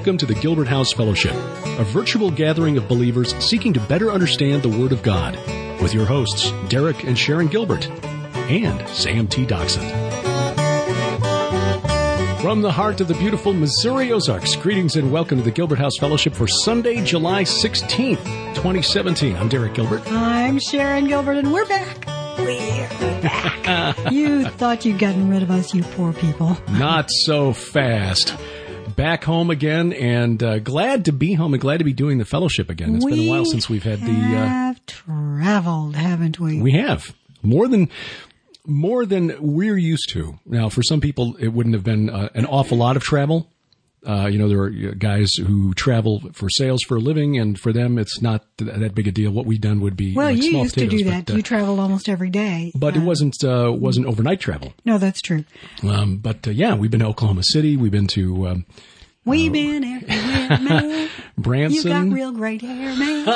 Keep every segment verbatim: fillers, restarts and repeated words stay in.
Welcome to the Gilbert House Fellowship, a virtual gathering of believers seeking to better understand the Word of God, with your hosts, Derek and Sharon Gilbert, and Sam T. Doxson. From the heart of the beautiful Missouri Ozarks, greetings and welcome to the Gilbert House Fellowship for Sunday, July sixteenth, twenty seventeen. I'm Derek Gilbert. I'm Sharon Gilbert, and we're back. We're back. You thought you'd gotten rid of us, you poor people. Not so fast. Back home again, and uh, glad to be home and glad to be doing the fellowship again. It's we been a while since we've had the... We uh, have traveled, haven't we? We have. More than... More than we're used to. Now, for some people, it wouldn't have been uh, an awful lot of travel. Uh, you know, there are guys who travel for sales for a living, and for them, it's not th- that big a deal. What we've done would be well, like you small used potatoes, to do that. But, uh, you traveled almost every day, but uh, it wasn't uh, wasn't overnight travel. No, that's true. Um, but uh, yeah, we've been to Oklahoma City. We've been to um, we've uh, been everywhere, man. Branson. You got real great hair, man.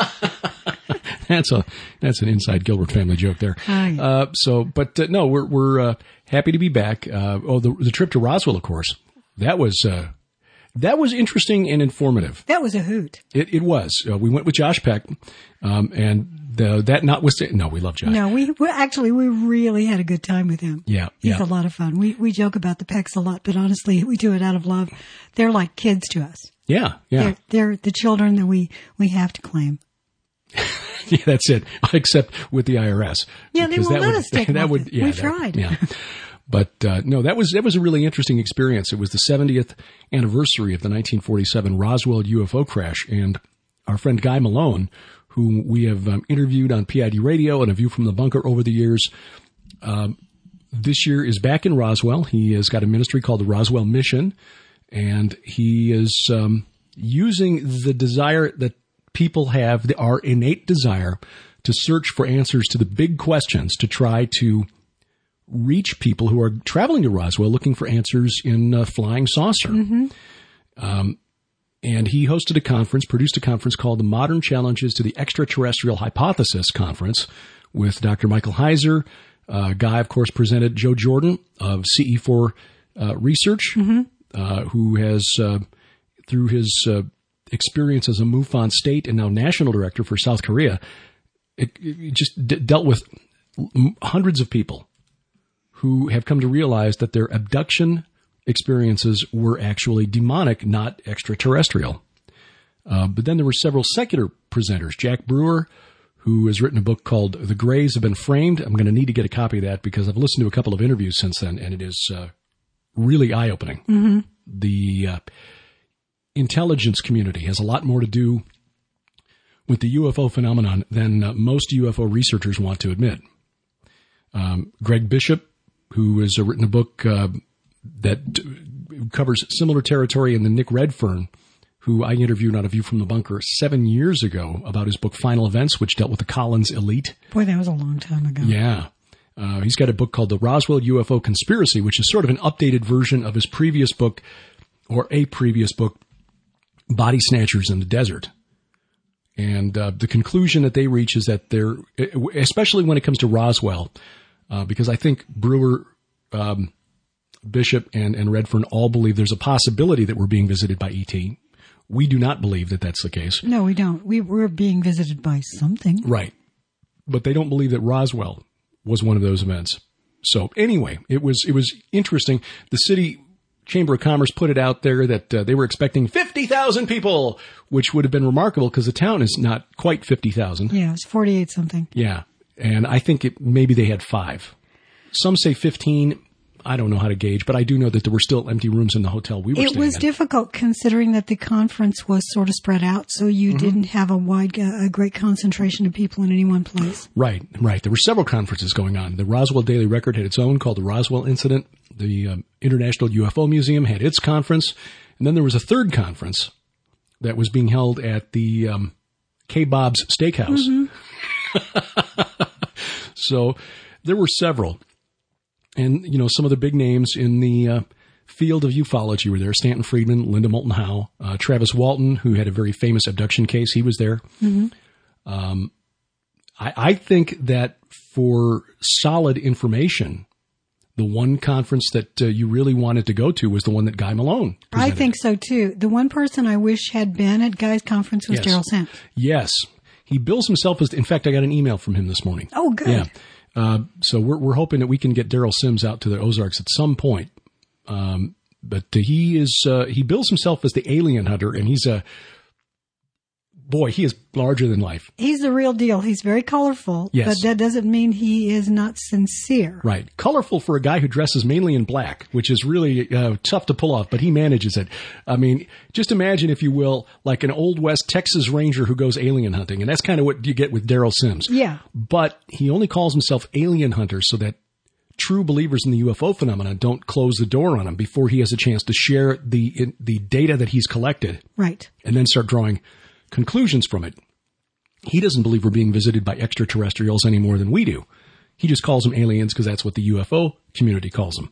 That's a that's an inside Gilbert family joke there. Oh, yeah. uh, so, but uh, no, we're we're uh, happy to be back. Uh, oh, the, the trip to Roswell, of course, that was uh, that was interesting and informative. That was a hoot. It, it was. Uh, we went with Josh Peck, um, and the, that notwithstanding, no, we love Josh. No, we, we actually we really had a good time with him. Yeah, he's yeah. a lot of fun. We we joke about the Pecks a lot, but honestly, we do it out of love. They're like kids to us. Yeah, yeah. They're, they're the children that we we have to claim. Yeah, that's it. Except with the I R S. Yeah, they won't that let would, us take that them would, off. yeah, We that- tried. Yeah. But uh, no, that was that was a really interesting experience. It was the seventieth anniversary of the nineteen forty-seven Roswell U F O crash, and our friend Guy Malone, whom we have um, interviewed on P I D Radio and A View from the Bunker over the years, um, this year is back in Roswell. He has got a ministry called the Roswell Mission, and he is um, using the desire that people have, the, our innate desire to search for answers to the big questions, to try to reach people who are traveling to Roswell looking for answers in a flying saucer. Mm-hmm. Um, and he hosted a conference, produced a conference called the Modern Challenges to the Extraterrestrial Hypothesis Conference with Doctor Michael Heiser. Uh, Guy, of course, presented Joe Jordan of C E four uh, Research, Mm-hmm. uh, who has, uh, through his uh, experience as a MUFON state and now national director for South Korea, it, it just d- dealt with hundreds of people who have come to realize that their abduction experiences were actually demonic, not extraterrestrial. Uh, but then there were several secular presenters. Jack Brewer, who has written a book called The Greys Have Been Framed. I'm going to need to get a copy of that because I've listened to a couple of interviews since then, and it is uh, really eye-opening. Mm-hmm. The uh, intelligence community has a lot more to do with the U F O phenomenon than uh, most U F O researchers want to admit. Um, Greg Bishop, who has uh, written a book uh, that t- covers similar territory, and then Nick Redfern, who I interviewed on A View from the Bunker seven years ago about his book Final Events, which dealt with the Collins elite. Boy, that was a long time ago. Yeah. Uh, he's got a book called The Roswell U F O Conspiracy, which is sort of an updated version of his previous book, or a previous book, Body Snatchers in the Desert. And uh, the conclusion that they reach is that they're, especially when it comes to Roswell, uh, because I think Brewer, um, Bishop, and, and Redfern all believe there's a possibility that we're being visited by E T. We do not believe that that's the case. No, we don't. We were being visited by something. Right. But they don't believe that Roswell was one of those events. So anyway, it was it was interesting. The city Chamber of Commerce put it out there that uh, they were expecting fifty thousand people, which would have been remarkable because the town is not quite fifty thousand. Yeah, it's forty-eight something. Yeah. And I think it, maybe they had five. Some say fifteen. I don't know how to gauge, but I do know that there were still empty rooms in the hotel we were It staying was in. difficult considering that the conference was sort of spread out, so you Mm-hmm. didn't have a wide, uh, a great concentration of people in any one place. Right, right. There were several conferences going on. The Roswell Daily Record had its own called the Roswell Incident. The um, International U F O Museum had its conference. And then there was a third conference that was being held at the um, K-Bob's Steakhouse. Mm-hmm. So there were several. And, you know, some of the big names in the uh, field of ufology were there. Stanton Friedman, Linda Moulton Howe, uh, Travis Walton, who had a very famous abduction case. He was there. Mm-hmm. Um, I, I think that for solid information, the one conference that uh, you really wanted to go to was the one that Guy Malone presented. I think so too. The one person I wish had been at Guy's conference was Yes. Daryl Sims. Yes. He bills himself as, in fact, I got an email from him this morning. Oh, good. Yeah. Uh, so we're, we're hoping that we can get Daryl Sims out to the Ozarks at some point. Um, but uh, he is, uh, he bills himself as the alien hunter, and he's a, boy, he is larger than life. He's the real deal. He's very colorful, Yes. but that doesn't mean he is not sincere. Right. Colorful for a guy who dresses mainly in black, which is really uh, tough to pull off, but he manages it. I mean, just imagine, if you will, like an Old West Texas Ranger who goes alien hunting, and that's kind of what you get with Daryl Sims. Yeah. But he only calls himself alien hunter so that true believers in the U F O phenomenon don't close the door on him before he has a chance to share the the data that he's collected Right. and then start drawing conclusions from it. He doesn't believe we're being visited by extraterrestrials any more than we do. He just calls them aliens because that's what the U F O community calls them.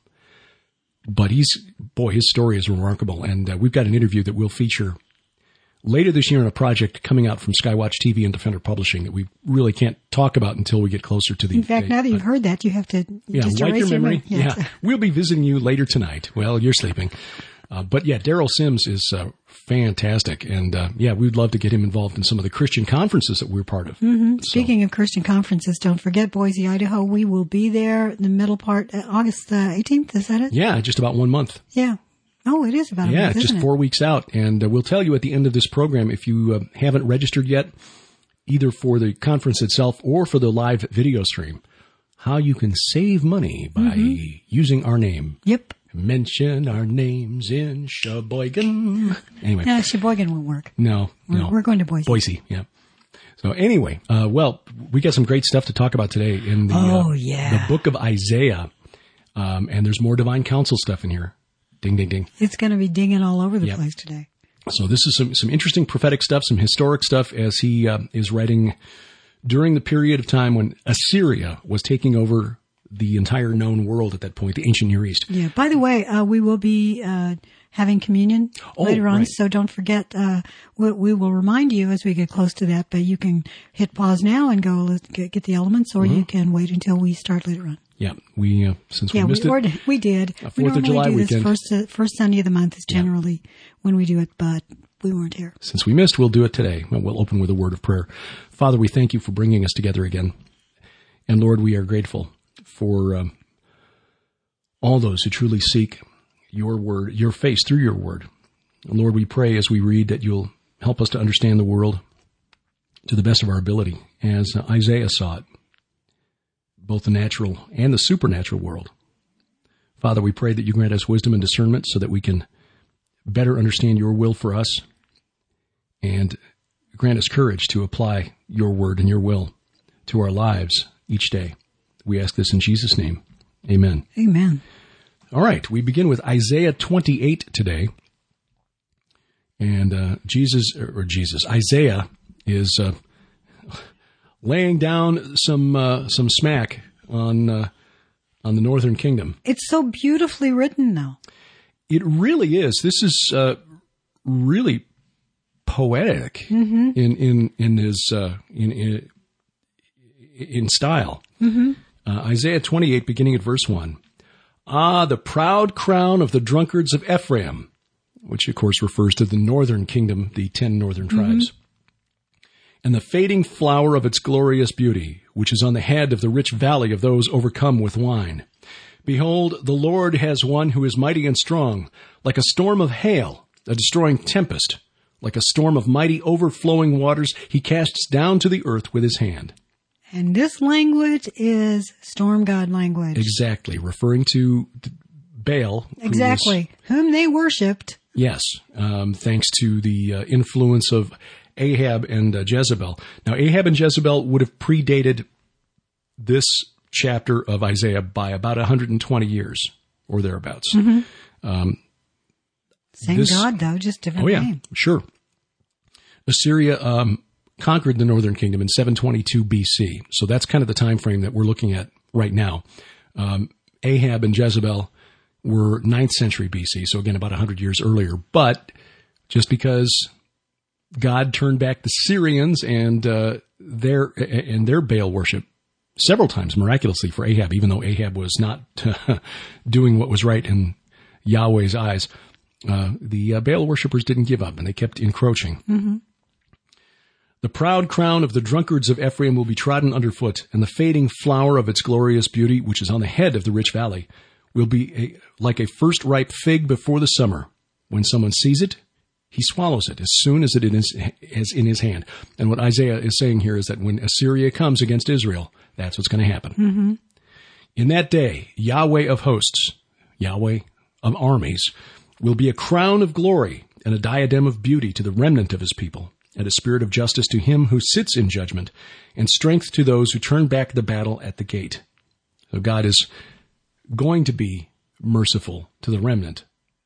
But he's, boy, his story is remarkable. And uh, we've got an interview that we'll feature later this year in a project coming out from Skywatch T V and Defender Publishing that we really can't talk about until we get closer to the In fact, date. now that you've heard that, you have to Yeah, just wipe erase your memory. Yeah. Yeah. We'll be visiting you later tonight. Well, you're sleeping. Uh, but yeah, Daryl Sims is uh, fantastic. And uh, yeah, we'd love to get him involved in some of the Christian conferences that we're part of. Mm-hmm. So, Speaking of Christian conferences, don't forget Boise, Idaho. We will be there in the middle part, uh, August uh, eighteenth. Is that it? yeah, just about one month. Yeah. Oh, it is about a Yeah, month, it's just isn't four weeks out. And uh, we'll tell you at the end of this program, if you uh, haven't registered yet, either for the conference itself or for the live video stream, how you can save money by mm-hmm. using our name. Yep. Mention our names in Sheboygan. Anyway. No, Sheboygan won't work. No, we're, no. We're going to Boise. Boise, yeah. So anyway, uh, well, we got some great stuff to talk about today in the, oh, uh, yeah. the book of Isaiah. Um, and there's more divine counsel stuff in here. Ding, ding, ding. It's going to be dinging all over the yep. place today. So this is some, some interesting prophetic stuff, some historic stuff as he uh, is writing during the period of time when Assyria was taking over the entire known world at that point, the ancient Near East. Yeah. By the way, uh, we will be uh, having communion oh, later on, right. so don't forget. Uh, we, we will remind you as we get close to that, but you can hit pause now and go let's get, get the elements, or mm-hmm. you can wait until we start later on. Yeah, we uh, since yeah, we missed we, it, or, we did. A we Fourth of July do this weekend. First, uh, first Sunday of the month is generally yeah. when we do it, but we weren't here. Since we missed, we'll do it today. We'll open with a word of prayer. Father, we thank you for bringing us together again, and Lord, we are grateful for um, all those who truly seek your word, your face through your word. And Lord, we pray as we read that you'll help us to understand the world to the best of our ability, as uh, Isaiah saw it, both the natural and the supernatural world. Father, we pray that you grant us wisdom and discernment so that we can better understand your will for us, and grant us courage to apply your word and your will to our lives each day. We ask this in Jesus' name. Amen. Amen. All right. We begin with Isaiah twenty-eight today. And uh, Jesus, or Jesus, Isaiah is uh, laying down some uh, some smack on uh, on the northern kingdom. It's so beautifully written, though. It really is. This is uh, really poetic mm-hmm. in in in his uh, in, in in style. Mm-hmm. Uh, Isaiah twenty-eight, beginning at verse one. Ah, the proud crown of the drunkards of Ephraim, which of course refers to the northern kingdom, the ten northern tribes. Mm-hmm. And the fading flower of its glorious beauty, which is on the head of the rich valley of those overcome with wine. Behold, the Lord has one who is mighty and strong, like a storm of hail, a destroying tempest, like a storm of mighty overflowing waters, he casts down to the earth with his hand. And this language is storm god language. Exactly, referring to Baal. Exactly, who was, whom they worshipped. Yes, um, thanks to the uh, influence of Ahab and uh, Jezebel. Now, Ahab and Jezebel would have predated this chapter of Isaiah by about one hundred twenty years or thereabouts. Mm-hmm. Um, Same this, God, though, just different oh, yeah, name. Sure. Assyria um, conquered the northern kingdom in seven twenty-two B C. So that's kind of the time frame that we're looking at right now. Um, Ahab and Jezebel were ninth century B C, so again, about one hundred years earlier. But just because God turned back the Syrians and uh, their and their Baal worship, several times miraculously for Ahab, even though Ahab was not doing what was right in Yahweh's eyes. Uh, the uh, Baal worshippers didn't give up, and they kept encroaching. Mm-hmm. The proud crown of the drunkards of Ephraim will be trodden underfoot, and the fading flower of its glorious beauty, which is on the head of the rich valley, will be a, like a first-ripe fig before the summer. When someone sees it, he swallows it as soon as it is as in his hand. And what Isaiah is saying here is that when Assyria comes against Israel, that's what's going to happen. Mm-hmm. In that day, Yahweh of hosts, Yahweh of armies, will be a crown of glory and a diadem of beauty to the remnant of his people, and a spirit of justice to him who sits in judgment, and strength to those who turn back the battle at the gate. So God is going to be merciful to the remnant.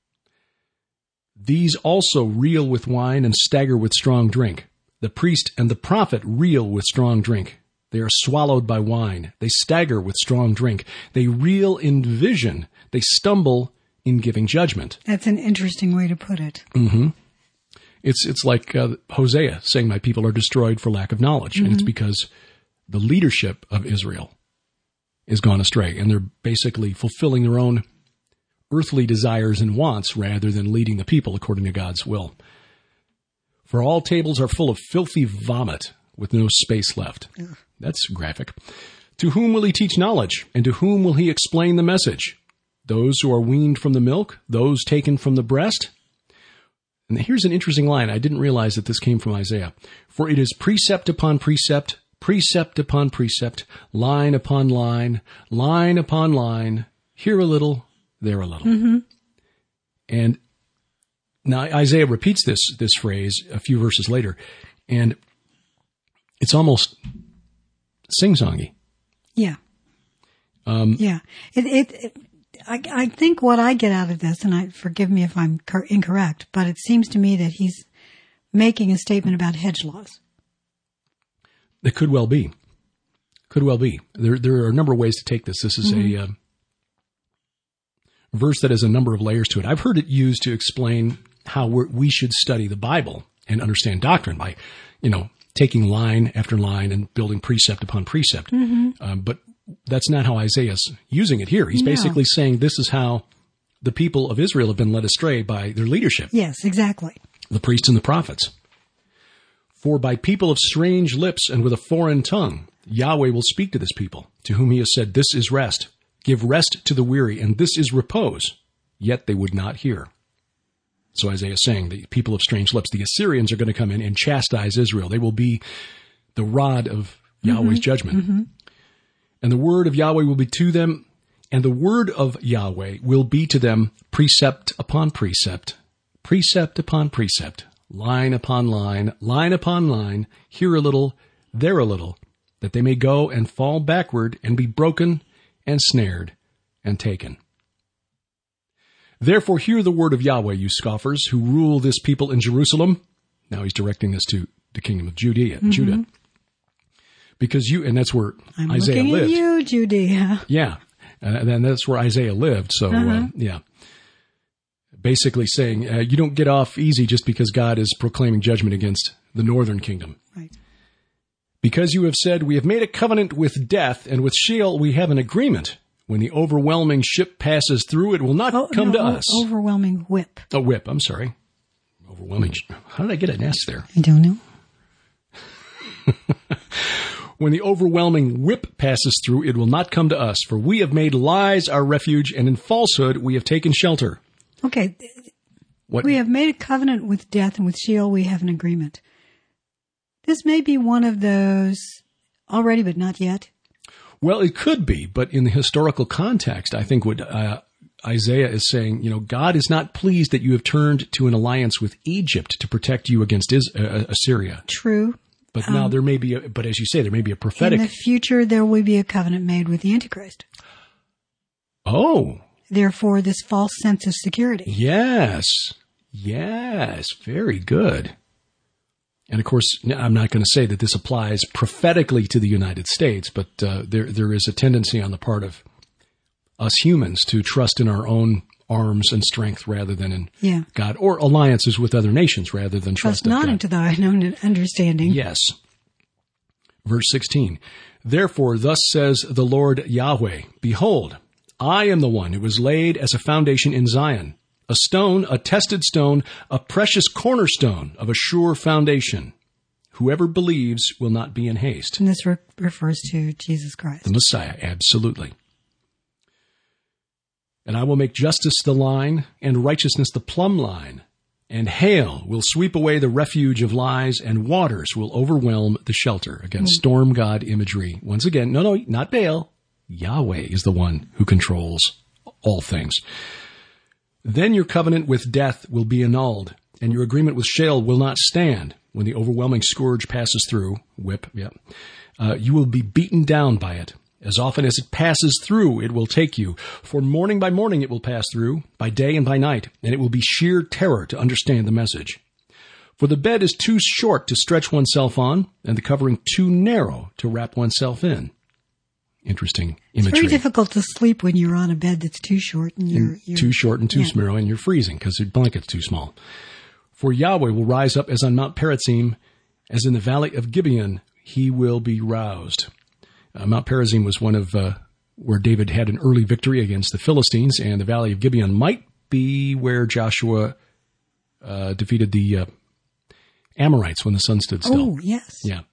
These also reel with wine and stagger with strong drink. The priest and the prophet reel with strong drink. They are swallowed by wine. They stagger with strong drink. They reel in vision. They stumble in giving judgment. That's an interesting way to put it. Mm-hmm. It's it's like uh, Hosea saying, my people are destroyed for lack of knowledge. Mm-hmm. And it's because the leadership of Israel is gone astray. And they're basically fulfilling their own earthly desires and wants rather than leading the people according to God's will. For all tables are full of filthy vomit with no space left. Yeah. That's graphic. To whom will he teach knowledge? And to whom will he explain the message? Those who are weaned from the milk? Those taken from the breast? And here's an interesting line. I didn't realize that this came from Isaiah. For it is precept upon precept, precept upon precept, line upon line, line upon line, here a little, there a little. Mm-hmm. And now Isaiah repeats this, this phrase a few verses later, and it's almost sing-songy. Yeah. Um, yeah. It, it, it I, I think what I get out of this, and I forgive me if I'm cor- incorrect, but it seems to me that he's making a statement about hedge laws. It could well be. Could well be. There, there are a number of ways to take this. This is mm-hmm. a uh, verse that has a number of layers to it. I've heard it used to explain how we're, we should study the Bible and understand doctrine by, you know, taking line after line and building precept upon precept. Mm-hmm. Um, but that's not how Isaiah's using it here. He's no. basically saying this is how the people of Israel have been led astray by their leadership. Yes, exactly. The priests and the prophets. For by people of strange lips and with a foreign tongue, Yahweh will speak to this people, to whom he has said, this is rest. Give rest to the weary, and this is repose. Yet they would not hear. So Isaiah is saying, the people of strange lips, the Assyrians are going to come in and chastise Israel. They will be the rod of Yahweh's mm-hmm. judgment. Mm-hmm. And the word of Yahweh will be to them, and the word of Yahweh will be to them precept upon precept, precept upon precept, line upon line, line upon line, here a little, there a little, that they may go and fall backward and be broken and snared and taken. Therefore hear the word of Yahweh, you scoffers, who rule this people in Jerusalem. Now he's directing this to the kingdom of Judea, mm-hmm. Judah. Because you, and that's where I'm Isaiah looking lived. At you, Judea. Yeah. And then that's where Isaiah lived. So, uh-huh. uh, yeah. Basically saying, uh, you don't get off easy just because God is proclaiming judgment against the northern kingdom. Right. Because you have said, we have made a covenant with death, and with Sheol we have an agreement. When the overwhelming ship passes through, it will not oh, come no, to us. Overwhelming whip. Oh, whip. I'm sorry. Overwhelming. How did I get an S there? I don't know. When the overwhelming whip passes through, it will not come to us, for we have made lies our refuge, and in falsehood we have taken shelter. Okay. What? We have made a covenant with death, and with Sheol we have an agreement. This may be one of those already, but not yet. Well, it could be, but in the historical context, I think what uh, Isaiah is saying, you know, God is not pleased that you have turned to an alliance with Egypt to protect you against Is- uh, Assyria. True. But now um, there may be, a, but as you say, there may be a prophetic. In the future, there will be a covenant made with the Antichrist. Oh. Therefore, this false sense of security. Yes. Yes. Very good. And of course, I'm not going to say that this applies prophetically to the United States, but uh, there there is a tendency on the part of us humans to trust in our own arms and strength rather than in yeah. God, or alliances with other nations rather than trust, trust not in into thine own understanding. Yes. Verse sixteen, therefore, thus says the Lord Yahweh, behold, I am the one who was laid as a foundation in Zion, a stone, a tested stone, a precious cornerstone of a sure foundation. Whoever believes will not be in haste. And this re- refers to Jesus Christ. The Messiah, absolutely. And I will make justice the line and righteousness the plumb line. And hail will sweep away the refuge of lies, and waters will overwhelm the shelter. Again, mm. storm god imagery. Once again, no, no, not Baal. Yahweh is the one who controls all things. Then your covenant with death will be annulled, and your agreement with Sheol will not stand. When the overwhelming scourge passes through, whip, yeah, uh, you will be beaten down by it. As often as it passes through, it will take you. For morning by morning it will pass through, by day and by night, and it will be sheer terror to understand the message. For the bed is too short to stretch oneself on, and the covering too narrow to wrap oneself in. Interesting imagery. It's very difficult to sleep when you're on a bed that's too short and you're... And you're too short and too yeah. narrow, and you're freezing because your blanket's too small. For Yahweh will rise up as on Mount Perazim, as in the valley of Gibeon, he will be roused. Uh, Mount Perazim was one of uh, where David had an early victory against the Philistines, and the Valley of Gibeon might be where Joshua uh, defeated the uh, Amorites when the sun stood still. Oh, yes. Yeah.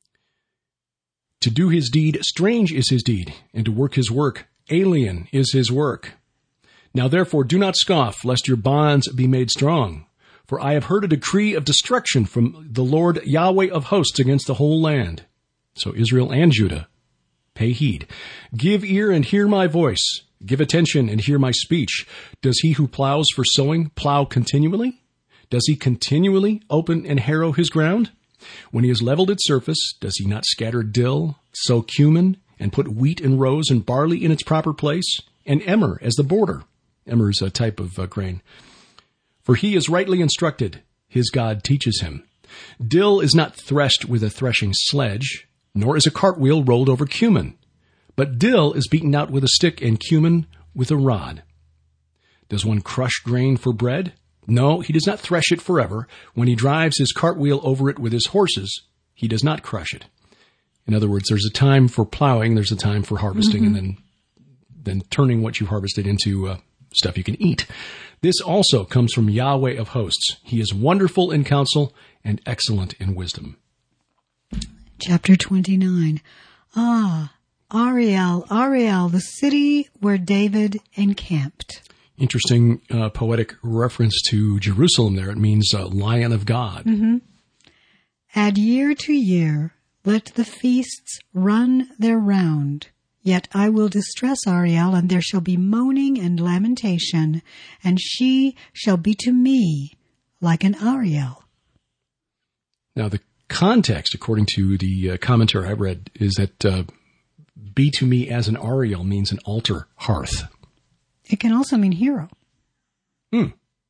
To do his deed, strange is his deed, and to work his work, alien is his work. Now therefore do not scoff, lest your bonds be made strong. For I have heard a decree of destruction from the Lord Yahweh of hosts against the whole land. So Israel and Judah, pay heed. Give ear and hear my voice. Give attention and hear my speech. Does he who plows for sowing plow continually? Does he continually open and harrow his ground? When he has leveled its surface, does he not scatter dill, sow cumin, and put wheat and rows and barley in its proper place, and emmer as the border? Emmer is a type of uh, grain. For he is rightly instructed. His God teaches him. Dill is not threshed with a threshing sledge, nor is a cartwheel rolled over cumin. But dill is beaten out with a stick and cumin with a rod. Does one crush grain for bread? No, he does not thresh it forever. When he drives his cartwheel over it with his horses, he does not crush it. In other words, there's a time for plowing, there's a time for harvesting, mm-hmm. and then then turning what you harvested into uh, stuff you can eat. This also comes from Yahweh of hosts. He is wonderful in counsel and excellent in wisdom. Chapter twenty-nine. Ah, Ariel, Ariel, the city where David encamped. Interesting uh, poetic reference to Jerusalem there. It means uh, Lion of God. Mm-hmm. Add year to year, let the feasts run their round. Yet I will distress Ariel, and there shall be moaning and lamentation, and she shall be to me like an Ariel. Now, the context, according to the uh, commentary I read, is that uh, be to me as an Ariel means an altar hearth. It can also mean hero. Hmm.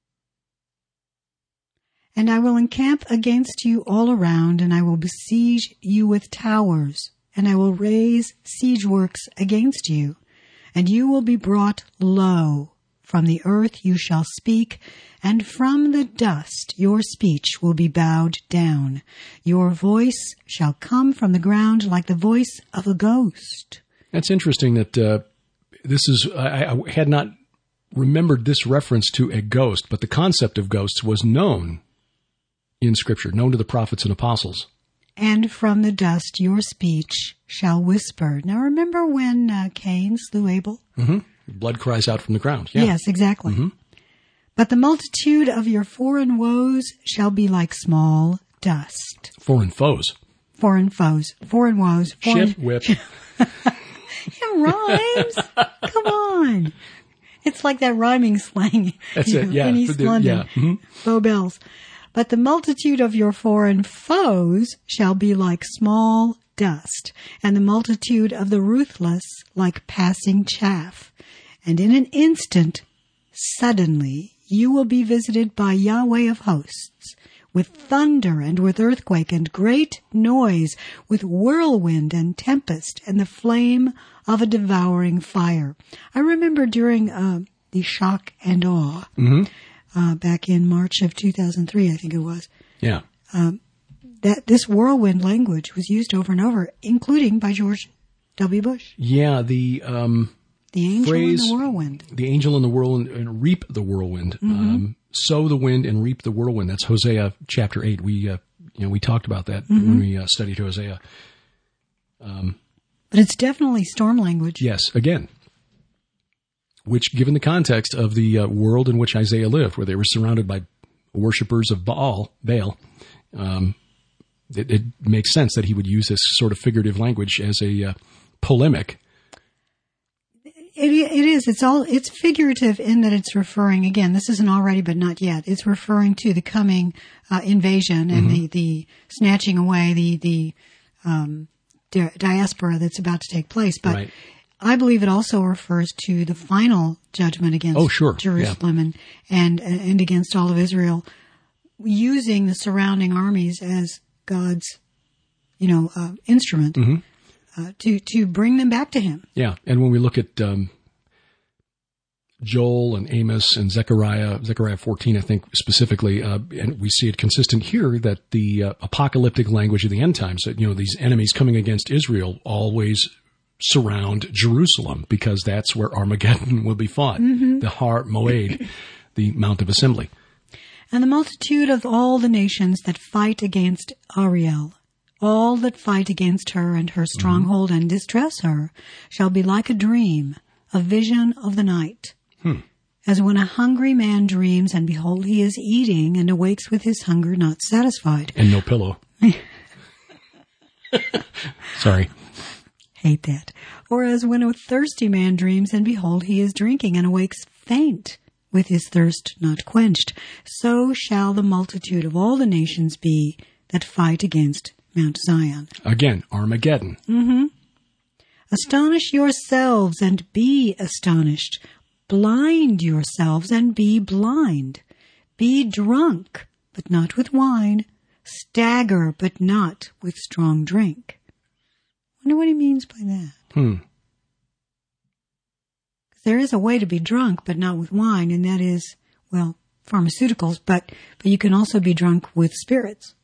And I will encamp against you all around, and I will besiege you with towers, and I will raise siege works against you, and you will be brought low. From the earth you shall speak, and from the dust your speech will be bowed down. Your voice shall come from the ground like the voice of a ghost. That's interesting that uh, this is, I, I had not remembered this reference to a ghost, but the concept of ghosts was known in Scripture, known to the prophets and apostles. And from the dust your speech shall whisper. Now remember when uh, Cain slew Abel? Mm-hmm. Blood cries out from the ground. Yeah. Yes, exactly. Mm-hmm. But the multitude of your foreign woes shall be like small dust. Foreign foes. Foreign foes. Foreign woes. Foreign... Ship, whip. It rhymes. Come on. It's like that rhyming slang. That's it, know, yeah. In East the, London. Yeah. Mm-hmm. Bow bells. But the multitude of your foreign foes shall be like small dust, and the multitude of the ruthless like passing chaff. And in an instant, suddenly, you will be visited by Yahweh of hosts, with thunder and with earthquake and great noise, with whirlwind and tempest and the flame of a devouring fire. I remember during uh, the shock and awe, mm-hmm. uh, back in March of two thousand three, I think it was. Yeah. Um, that this whirlwind language was used over and over, including by George W. Bush. Yeah, the um, The angel phrase, in the whirlwind. The angel in the whirlwind, and reap the whirlwind. Mm-hmm. Um, sow the wind and reap the whirlwind. That's Hosea chapter eight. We, uh, you know, we talked about that Mm-hmm. when we uh, studied Hosea. Um, But it's definitely storm language. yes, again, which, given the context of the uh, world in which Isaiah lived, where they were surrounded by worshipers of Baal, Baal, um, it, it makes sense that he would use this sort of figurative language as a uh, polemic. It, it is. It's all. It's figurative in that it's referring. Again, this isn't already, but not yet. It's referring to the coming uh, invasion and Mm-hmm. the, the snatching away, the the um, di- diaspora that's about to take place. But Right. I believe it also refers to the final judgment against Oh, sure. Jerusalem and, and and against all of Israel, using the surrounding armies as God's, you know, uh, instrument Mm-hmm. uh, to to bring them back to Him. Yeah, and when we look at um, Joel and Amos and Zechariah, Zechariah fourteen, I think specifically, uh, and we see it consistent here that the uh, apocalyptic language of the end times, that, you know, these enemies coming against Israel always surround Jerusalem because that's where Armageddon will be fought, Mm-hmm. the Har Moed, the Mount of Assembly. And the multitude of all the nations that fight against Ariel, all that fight against her and her stronghold and distress her, shall be like a dream, a vision of the night. Hmm. As when a hungry man dreams, and behold, he is eating, and awakes with his hunger not satisfied. And no pillow. Sorry. Hate that. Or as when a thirsty man dreams, and behold, he is drinking, and awakes faint, with his thirst not quenched. So shall the multitude of all the nations be that fight against Mount Zion. Again, Armageddon. Mm-hmm. Astonish yourselves and be astonished. Blind yourselves and be blind. Be drunk, but not with wine. Stagger, but not with strong drink. Wonder what he means by that. Hmm. There is a way to be drunk, but not with wine, and that is, well, pharmaceuticals, but, but you can also be drunk with spirits.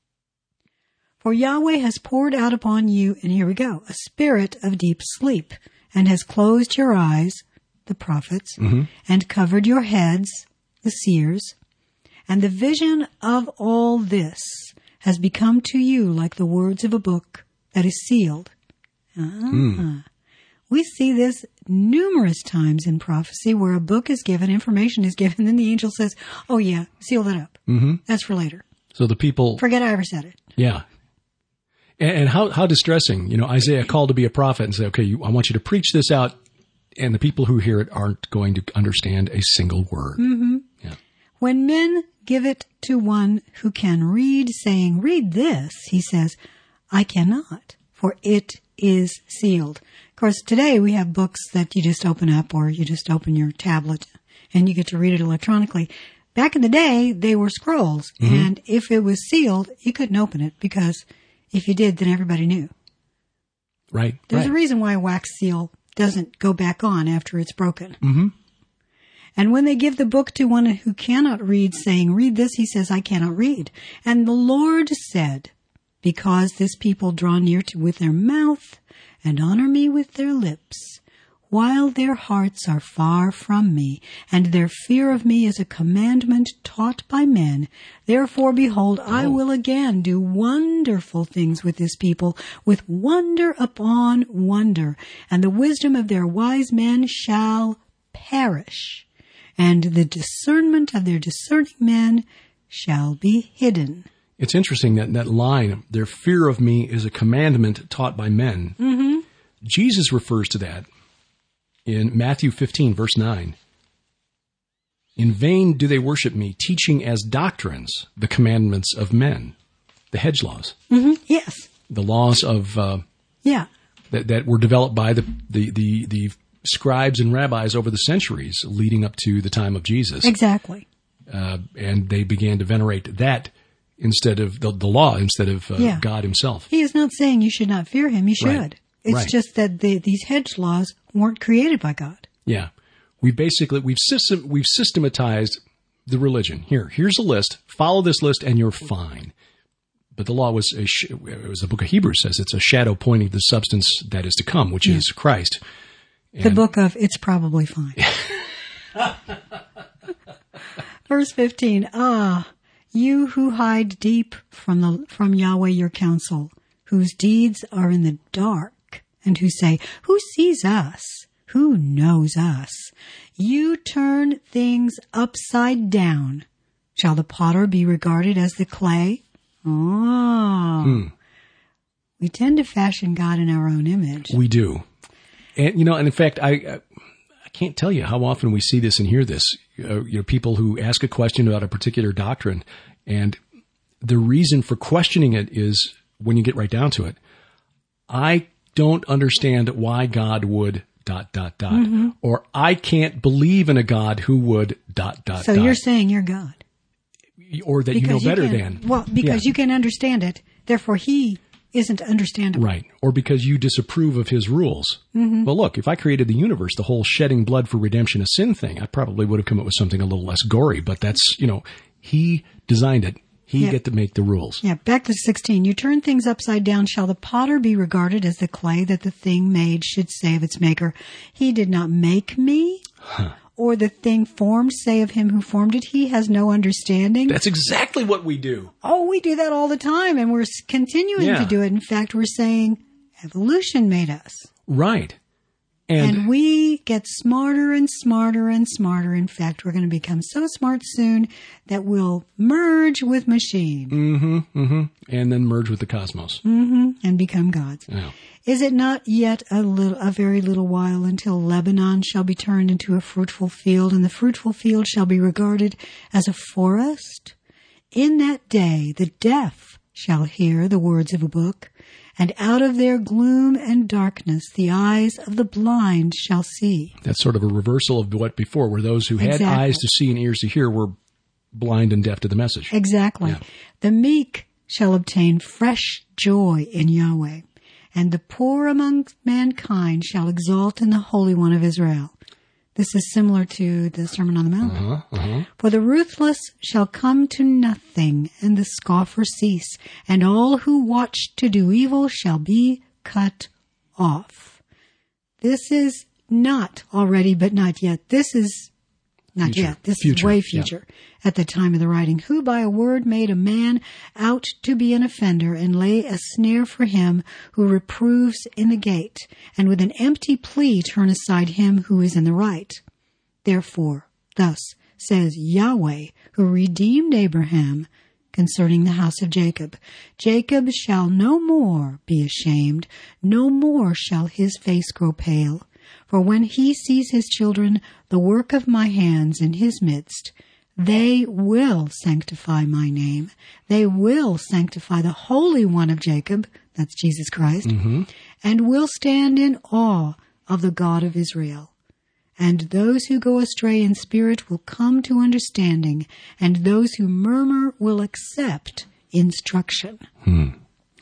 For Yahweh has poured out upon you, and here we go, a spirit of deep sleep, and has closed your eyes, the prophets, Mm-hmm. and covered your heads, the seers, and the vision of all this has become to you like the words of a book that is sealed. Ah. Mm. We see this numerous times in prophecy where a book is given, information is given, then the angel says, oh yeah, seal that up. Mm-hmm. That's for later. So the people... Forget I ever said it. Yeah. And, and how, how distressing, you know, Isaiah called to be a prophet and say, okay, you, I want you to preach this out, and the people who hear it aren't going to understand a single word. Mm-hmm. Yeah. When men give it to one who can read, saying, read this, he says, I cannot, for it is sealed. Of course, today we have books that you just open up or you just open your tablet and you get to read it electronically. Back in the day, they were scrolls, Mm-hmm. and if it was sealed, you couldn't open it because if you did, then everybody knew. Right. There's right. a reason why a wax seal doesn't go back on after it's broken. Mm-hmm. And when they give the book to one who cannot read, saying, read this, he says, I cannot read. And the Lord said, because this people draw near to with their mouth and honor me with their lips, while their hearts are far from me, and their fear of me is a commandment taught by men. Therefore, behold, I Oh. will again do wonderful things with this people, with wonder upon wonder, and the wisdom of their wise men shall perish, and the discernment of their discerning men shall be hidden. It's interesting that that line, their fear of me is a commandment taught by men. Mm-hmm. Jesus refers to that in Matthew fifteen, verse nine. In vain do they worship me, teaching as doctrines the commandments of men, the hedge laws, Mm-hmm. Yes. the laws of uh, Yeah. that, that were developed by the, the, the, the scribes and rabbis over the centuries leading up to the time of Jesus. Exactly. Uh, and they began to venerate that instead of the, the law, instead of uh, Yeah. God himself. He is not saying you should not fear him. You should. Right. It's Right. just that the, these hedge laws weren't created by God. Yeah. We basically, we've system, we've systematized the religion. Here, here's a list. Follow this list and you're fine. but the law was, a sh- as the book of Hebrews says, it's a shadow pointing to the substance that is to come, which yeah. is Christ. And the book of It's Probably Fine. Verse fifteen, ah, you who hide deep from the from Yahweh your counsel, whose deeds are in the dark, and who say, who sees us? Who knows us? You turn things upside down. Shall the potter be regarded as the clay? Oh. Hmm. We tend to fashion God in our own image. We do. And, you know, and in fact, I, I can't tell you how often we see this and hear this. Uh, you know, people who ask a question about a particular doctrine, and the reason for questioning it is, when you get right down to it, I don't understand why God would dot, dot, dot, mm-hmm. or I can't believe in a God who would dot, dot, so dot. So you're saying you're God. Or that because you know better you can, than. Well, because yeah. you can understand it, therefore he isn't understandable. Right. Or because you disapprove of his rules. Mm-hmm. Well, look, if I created the universe, the whole shedding blood for redemption of sin thing, I probably would have come up with something a little less gory, but that's, you know, he designed it. He yeah. get to make the rules. Yeah, back to sixteen. You turn things upside down. Shall the potter be regarded as the clay that the thing made should say of its maker, he did not make me? Huh. Or the thing formed say of him who formed it, he has no understanding? That's exactly what we do. Oh, we do that all the time, and we're continuing yeah. to do it. In fact, we're saying evolution made us. Right. And, and we get smarter and smarter and smarter. In fact, we're going to become so smart soon that we'll merge with machine. Mm-hmm, mm-hmm. And then merge with the cosmos. Mm-hmm. And become gods. Yeah. Is it not yet a little, a very little while until Lebanon shall be turned into a fruitful field, and the fruitful field shall be regarded as a forest? In that day the deaf shall hear the words of a book, and out of their gloom and darkness the eyes of the blind shall see. That's sort of a reversal of what before, where those who had exactly. eyes to see and ears to hear were blind and deaf to the message. Exactly. Yeah. The meek shall obtain fresh joy in Yahweh, and the poor among mankind shall exult in the Holy One of Israel. This is similar to the Sermon on the Mount. Uh-huh, uh-huh. For the ruthless shall come to nothing, and the scoffer cease, and all who watch to do evil shall be cut off. This is not already, but not yet. This is not future. yet. This future. is way future. Yeah. At the time of the writing, who by a word made a man out to be an offender, and lay a snare for him who reproves in the gate, and with an empty plea turn aside him who is in the right. Therefore, thus says Yahweh, who redeemed Abraham, concerning the house of Jacob, Jacob shall no more be ashamed, no more shall his face grow pale. For when he sees his children, the work of my hands in his midst, they will sanctify my name. They will sanctify the Holy One of Jacob, that's Jesus Christ, mm-hmm. and will stand in awe of the God of Israel. And those who go astray in spirit will come to understanding, and those who murmur will accept instruction. Hmm.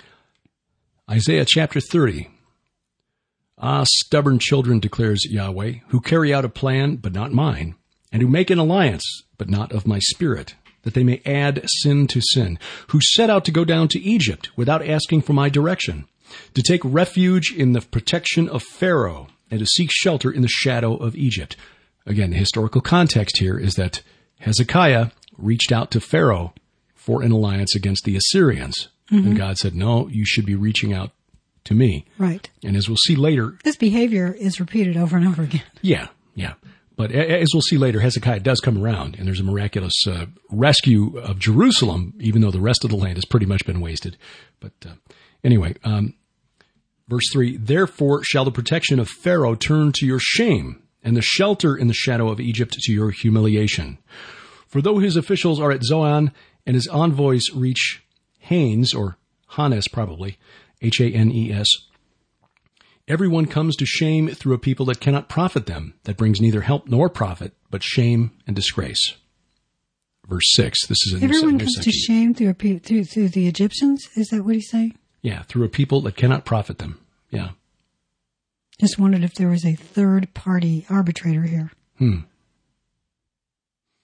Isaiah chapter thirty. Ah, stubborn children, declares Yahweh, who carry out a plan, but not mine, and who make an alliance, but not of my spirit, that they may add sin to sin, who set out to go down to Egypt without asking for my direction, to take refuge in the protection of Pharaoh, and to seek shelter in the shadow of Egypt. Again, the historical context here is that Hezekiah reached out to Pharaoh for an alliance against the Assyrians. Mm-hmm. And God said, no, you should be reaching out to me. Right. And as we'll see later... This behavior is repeated over and over again. Yeah, yeah. But as we'll see later, Hezekiah does come around, and there's a miraculous uh, rescue of Jerusalem, even though the rest of the land has pretty much been wasted. But uh, anyway, um, verse three, therefore shall the protection of Pharaoh turn to your shame, and the shelter in the shadow of Egypt to your humiliation. For though his officials are at Zoan, and his envoys reach Hanes, or Hanes probably, H A N E S, everyone comes to shame through a people that cannot profit them, that brings neither help nor profit, but shame and disgrace. Verse six, this is a Everyone new, comes new to shame through, a pe- through, through the Egyptians? Is that what he's saying? Yeah, through a people that cannot profit them. Yeah. Just wondered if there was a third-party arbitrator here. Hmm.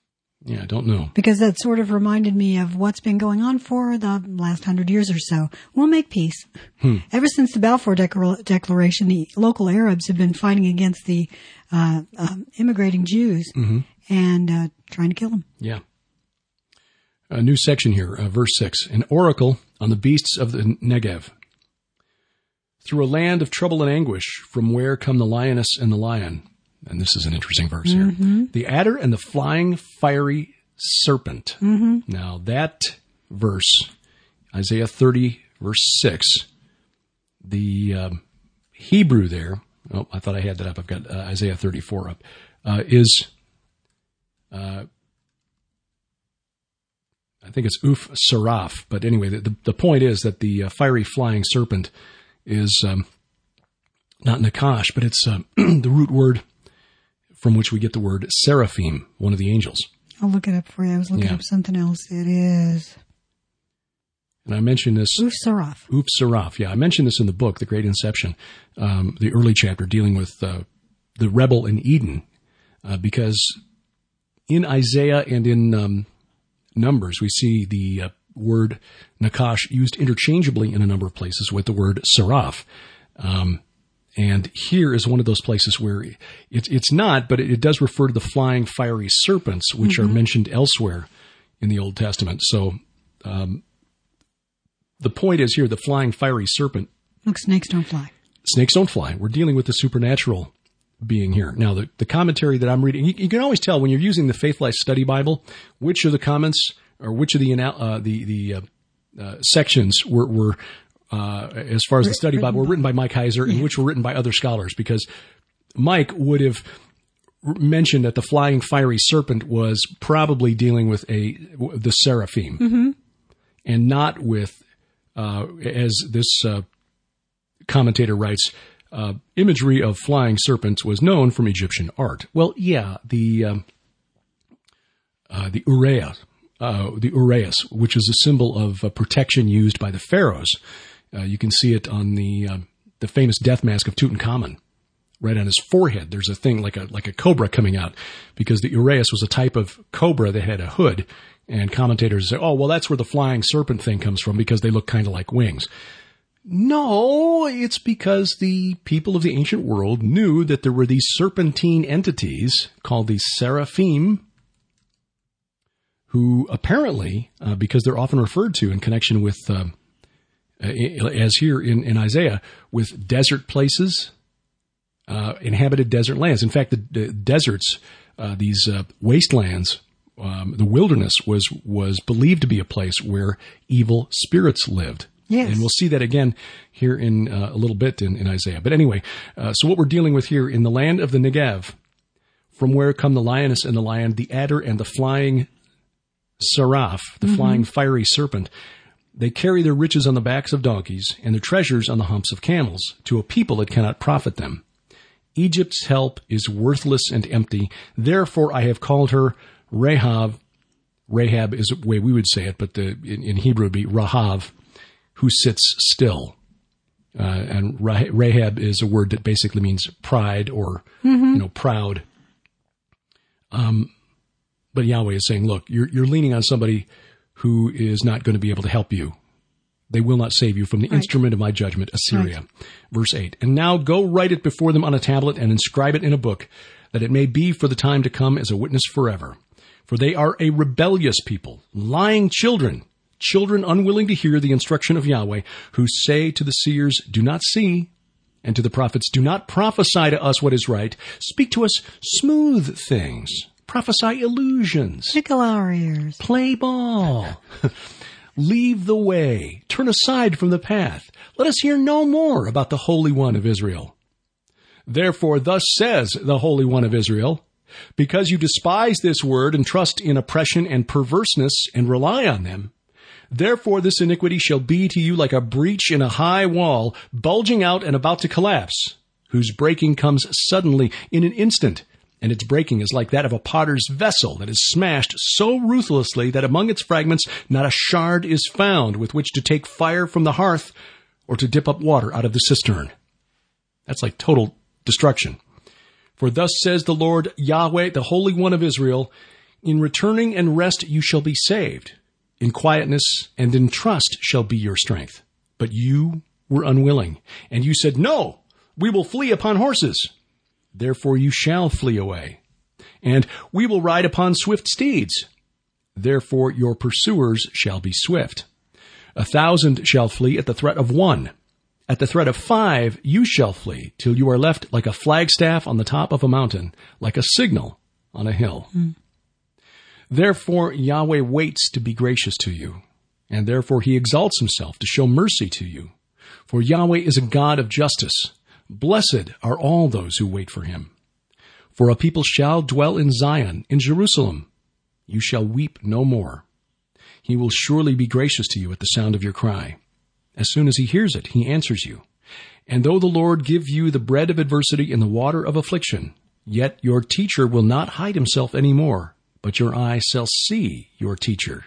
Yeah, I don't know. Because that sort of reminded me of what's been going on for the last hundred years or so. We'll make peace. Hmm. Ever since the Balfour Declar- Declaration, the local Arabs have been fighting against the uh, um, immigrating Jews Mm-hmm. and uh, trying to kill them. Yeah. A new section here, uh, verse six. An oracle on the beasts of the Negev. Through a land of trouble and anguish, from where come the lioness and the lion? And this is an interesting verse here. Mm-hmm. The adder and the flying fiery serpent. Mm-hmm. Now that verse, Isaiah thirty, verse six, the um, Hebrew there, oh, I thought I had that up. I've got uh, Isaiah thirty-four up, uh, is, uh, I think it's Uf Saraf. But anyway, the, the point is that the uh, fiery flying serpent is um, not Nakash, but it's uh, the root word from which we get the word seraphim, one of the angels. I'll look it up for you. I was looking Yeah. up something else. It is And I mentioned this. Uf Saraf. Uf Saraf. Yeah, I mentioned this in the book, The Great Inception, um, the early chapter dealing with uh, the rebel in Eden, uh, because in Isaiah and in um, Numbers, we see the uh, word Nakash used interchangeably in a number of places with the word Saraf. Um, and here is one of those places where it's it's not, but it, it does refer to the flying fiery serpents, which Mm-hmm. are mentioned elsewhere in the Old Testament. So um, the point is here, the flying fiery serpent, Look, snakes don't fly. snakes don't fly. We're dealing with the supernatural being here. Now, the, the commentary that I'm reading, you, you can always tell when you're using the Faith Life Study Bible, which of the comments or which of the uh, the the uh, uh, sections were, were uh, as far as the study Bible, were written by Mike Heiser, and which were written by other scholars, because Mike would have mentioned that the flying fiery serpent was probably dealing with a the seraphim, Mm-hmm. and not with, uh, as this uh, commentator writes, uh, imagery of flying serpents was known from Egyptian art. Well, yeah, the um, uh, the urea, uh, the uraeus, which is a symbol of uh, protection used by the pharaohs. Uh, you can see it on the uh, the famous death mask of Tutankhamun. Right on his forehead, there's a thing like a like a cobra coming out, because the uraeus was a type of cobra that had a hood. And commentators say, "Oh, well, that's where the flying serpent thing comes from, because they look kind of like wings." No, it's because the people of the ancient world knew that there were these serpentine entities called the seraphim, who apparently, uh, because they're often referred to in connection with, uh, as here in, in Isaiah, with desert places, uh, inhabited desert lands. In fact, the, the deserts, uh, these uh, wastelands, um, the wilderness was was believed to be a place where evil spirits lived. Yes. And we'll see that again here in uh, a little bit in, in Isaiah. But anyway, uh, so what we're dealing with here, in the land of the Negev, from where come the lioness and the lion, the adder and the flying seraph, the mm-hmm. flying fiery serpent, they carry their riches on the backs of donkeys and their treasures on the humps of camels, to a people that cannot profit them. Egypt's help is worthless and empty. Therefore I have called her Rahab. Rahab is the way we would say it, but the, in, in Hebrew it would be Rahav, who sits still. Uh, and Rahab is a word that basically means pride, or, mm-hmm. you know, proud. Um, but Yahweh is saying, look, you're, you're leaning on somebody who is not going to be able to help you. They will not save you from the right. instrument of my judgment, Assyria. Right. Verse eight. And now go write it before them on a tablet and inscribe it in a book, that it may be for the time to come as a witness forever. For they are a rebellious people, lying children, children unwilling to hear the instruction of Yahweh, who say to the seers, do not see, and to the prophets, do not prophesy to us what is right. Speak to us smooth things. Prophesy illusions. Tickle our ears. Play ball. Leave the way. Turn aside from the path. Let us hear no more about the Holy One of Israel. Therefore, thus says the Holy One of Israel, because you despise this word and trust in oppression and perverseness and rely on them, therefore this iniquity shall be to you like a breach in a high wall, bulging out and about to collapse, whose breaking comes suddenly in an instant. And its breaking is like that of a potter's vessel that is smashed so ruthlessly that among its fragments not a shard is found with which to take fire from the hearth or to dip up water out of the cistern. That's like total destruction. For thus says the Lord Yahweh, the Holy One of Israel, In returning and rest you shall be saved. In quietness and in trust shall be your strength. But you were unwilling, and you said, No, we will flee upon horses. Therefore you shall flee away. And we will ride upon swift steeds. Therefore your pursuers shall be swift. A thousand shall flee at the threat of one. At the threat of five you shall flee, till you are left like a flagstaff on the top of a mountain, like a signal on a hill. Mm. Therefore Yahweh waits to be gracious to you, and therefore he exalts himself to show mercy to you. For Yahweh is a God of justice. Blessed are all those who wait for him. For a people shall dwell in Zion, in Jerusalem. You shall weep no more. He will surely be gracious to you at the sound of your cry. As soon as he hears it, he answers you. And though the Lord give you the bread of adversity and the water of affliction, yet your teacher will not hide himself any more, but your eye shall see your teacher.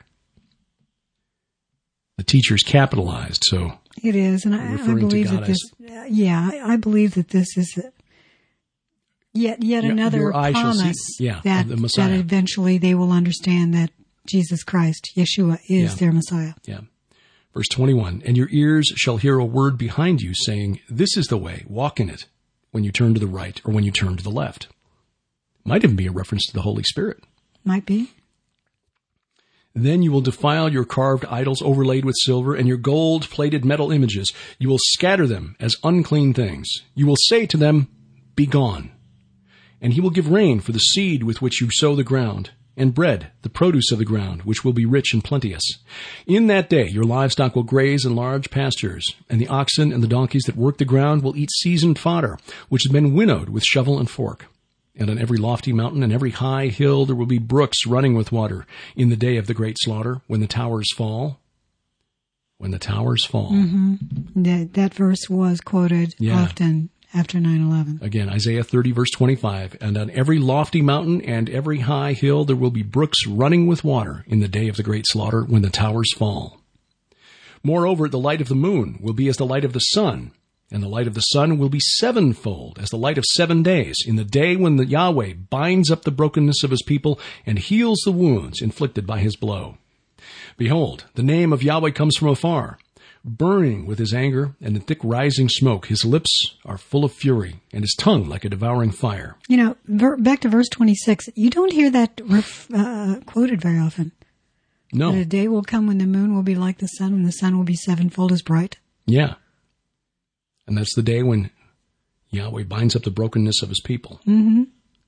The teacher's capitalized, so it is, and I, I believe that this. Uh, yeah, I, I believe that this is a, yet yet yeah, another promise see, yeah, that that eventually they will understand that Jesus Christ, Yeshua, is yeah. their Messiah. Yeah. Verse twenty-one, and your ears shall hear a word behind you saying, This is the way, walk in it, when you turn to the right or when you turn to the left. Might even be a reference to the Holy Spirit. Might be. Then you will defile your carved idols overlaid with silver and your gold-plated metal images. You will scatter them as unclean things. You will say to them, Be gone. And he will give rain for the seed with which you sow the ground, and bread, the produce of the ground, which will be rich and plenteous. In that day your livestock will graze in large pastures, and the oxen and the donkeys that work the ground will eat seasoned fodder, which has been winnowed with shovel and fork. And on every lofty mountain and every high hill there will be brooks running with water in the day of the great slaughter, when the towers fall. When the towers fall. Mm-hmm. That, that verse was quoted yeah. often after nine eleven. Again, Isaiah thirty, verse twenty-five. And on every lofty mountain and every high hill there will be brooks running with water in the day of the great slaughter, when the towers fall. Moreover, the light of the moon will be as the light of the sun, and the light of the sun will be sevenfold, as the light of seven days, in the day when the Yahweh binds up the brokenness of his people and heals the wounds inflicted by his blow. Behold, the name of Yahweh comes from afar, burning with his anger and in thick rising smoke. His lips are full of fury, and his tongue like a devouring fire. You know, ver- back to verse twenty-six, you don't hear that ref- uh, quoted very often. No. That a day will come when the moon will be like the sun, and the sun will be sevenfold as bright. Yeah. And that's the day when Yahweh binds up the brokenness of his people. Mm-hmm.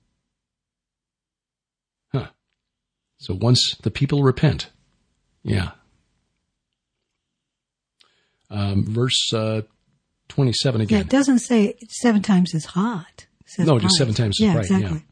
Huh. So once the people repent, yeah. Um, verse uh, twenty-seven again. Yeah, it doesn't say seven times as hot. It says no, bright. just seven times as yeah, bright. Exactly. Yeah.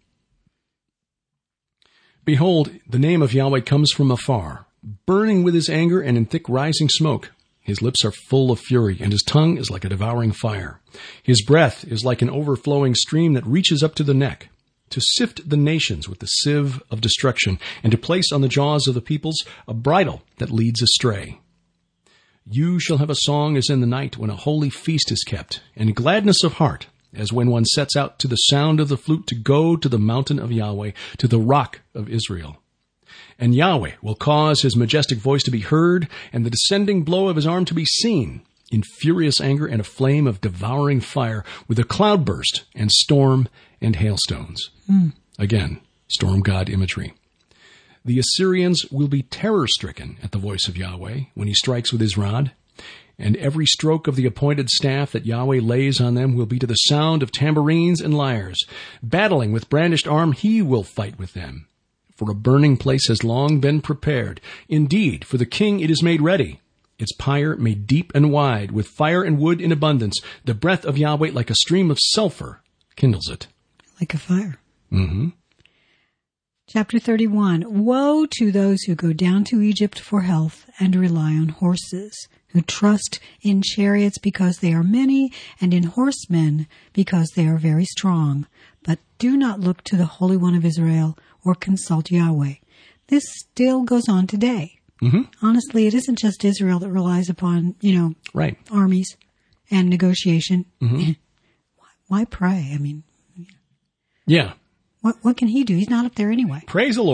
Behold, the name of Yahweh comes from afar, burning with his anger and in thick rising smoke. His lips are full of fury, and his tongue is like a devouring fire. His breath is like an overflowing stream that reaches up to the neck, to sift the nations with the sieve of destruction, and to place on the jaws of the peoples a bridle that leads astray. You shall have a song as in the night when a holy feast is kept, and gladness of heart, as when one sets out to the sound of the flute to go to the mountain of Yahweh, to the rock of Israel. And Yahweh will cause his majestic voice to be heard, and the descending blow of his arm to be seen, in furious anger and a flame of devouring fire, with a cloudburst and storm and hailstones. Mm. Again, storm god imagery. The Assyrians will be terror-stricken at the voice of Yahweh when he strikes with his rod, and every stroke of the appointed staff that Yahweh lays on them will be to the sound of tambourines and lyres. Battling with brandished arm, he will fight with them. For a burning place has long been prepared. Indeed, for the king it is made ready. Its pyre made deep and wide, with fire and wood in abundance. The breath of Yahweh, like a stream of sulfur, kindles it. Like a fire. Mm-hmm. Chapter thirty-one. Woe to those who go down to Egypt for health and rely on horses, who trust in chariots because they are many, and in horsemen because they are very strong, but do not look to the Holy One of Israel or consult Yahweh. This still goes on today. Mm-hmm. Honestly, it isn't just Israel that relies upon, you know, right. armies and negotiation. Mm-hmm. Why, why pray? I mean, yeah. What what can he do? He's not up there anyway. Praise the Lord.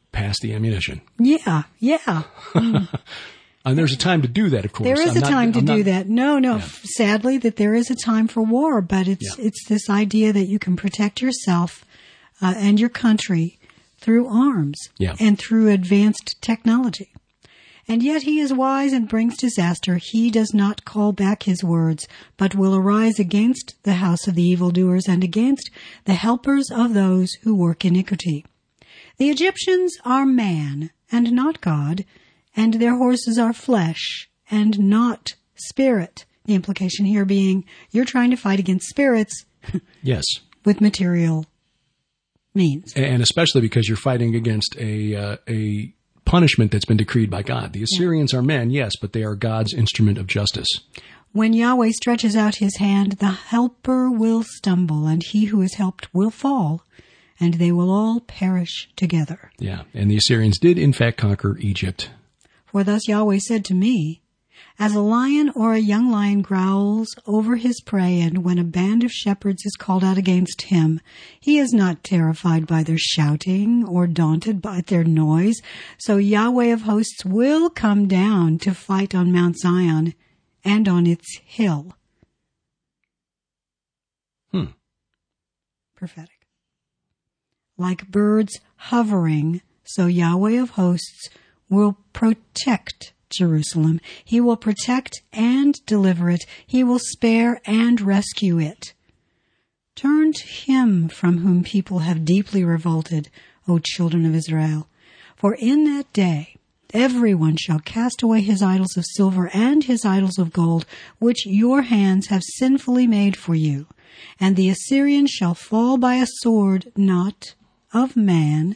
pass the ammunition. Yeah, yeah. Mm. And there's a time to do that, of course. There is I'm a not, time to I'm do not, that. No, no. Yeah. Sadly, that there is a time for war, but it's Yeah. it's this idea that you can protect yourself uh, and your country through arms Yeah. and through advanced technology. And yet he is wise and brings disaster. He does not call back his words, but will arise against the house of the evildoers and against the helpers of those who work iniquity. The Egyptians are man and not God, and their horses are flesh and not spirit. The implication here being you're trying to fight against spirits Yes. with material means. And especially because you're fighting against a uh, a punishment that's been decreed by God. The Assyrians are men, yes, but they are God's instrument of justice. When Yahweh stretches out his hand, the helper will stumble, and he who is helped will fall, and they will all perish together. Yeah, and the Assyrians did in fact conquer Egypt. For thus Yahweh said to me, as a lion or a young lion growls over his prey, and when a band of shepherds is called out against him, he is not terrified by their shouting or daunted by their noise. So Yahweh of hosts will come down to fight on Mount Zion and on its hill. Hmm. Prophetic. Like birds hovering, so Yahweh of hosts will protect Jerusalem. He will protect and deliver it. He will spare and rescue it. Turn to him from whom people have deeply revolted, O children of Israel. For in that day everyone shall cast away his idols of silver and his idols of gold, which your hands have sinfully made for you. And the Assyrian shall fall by a sword not of man,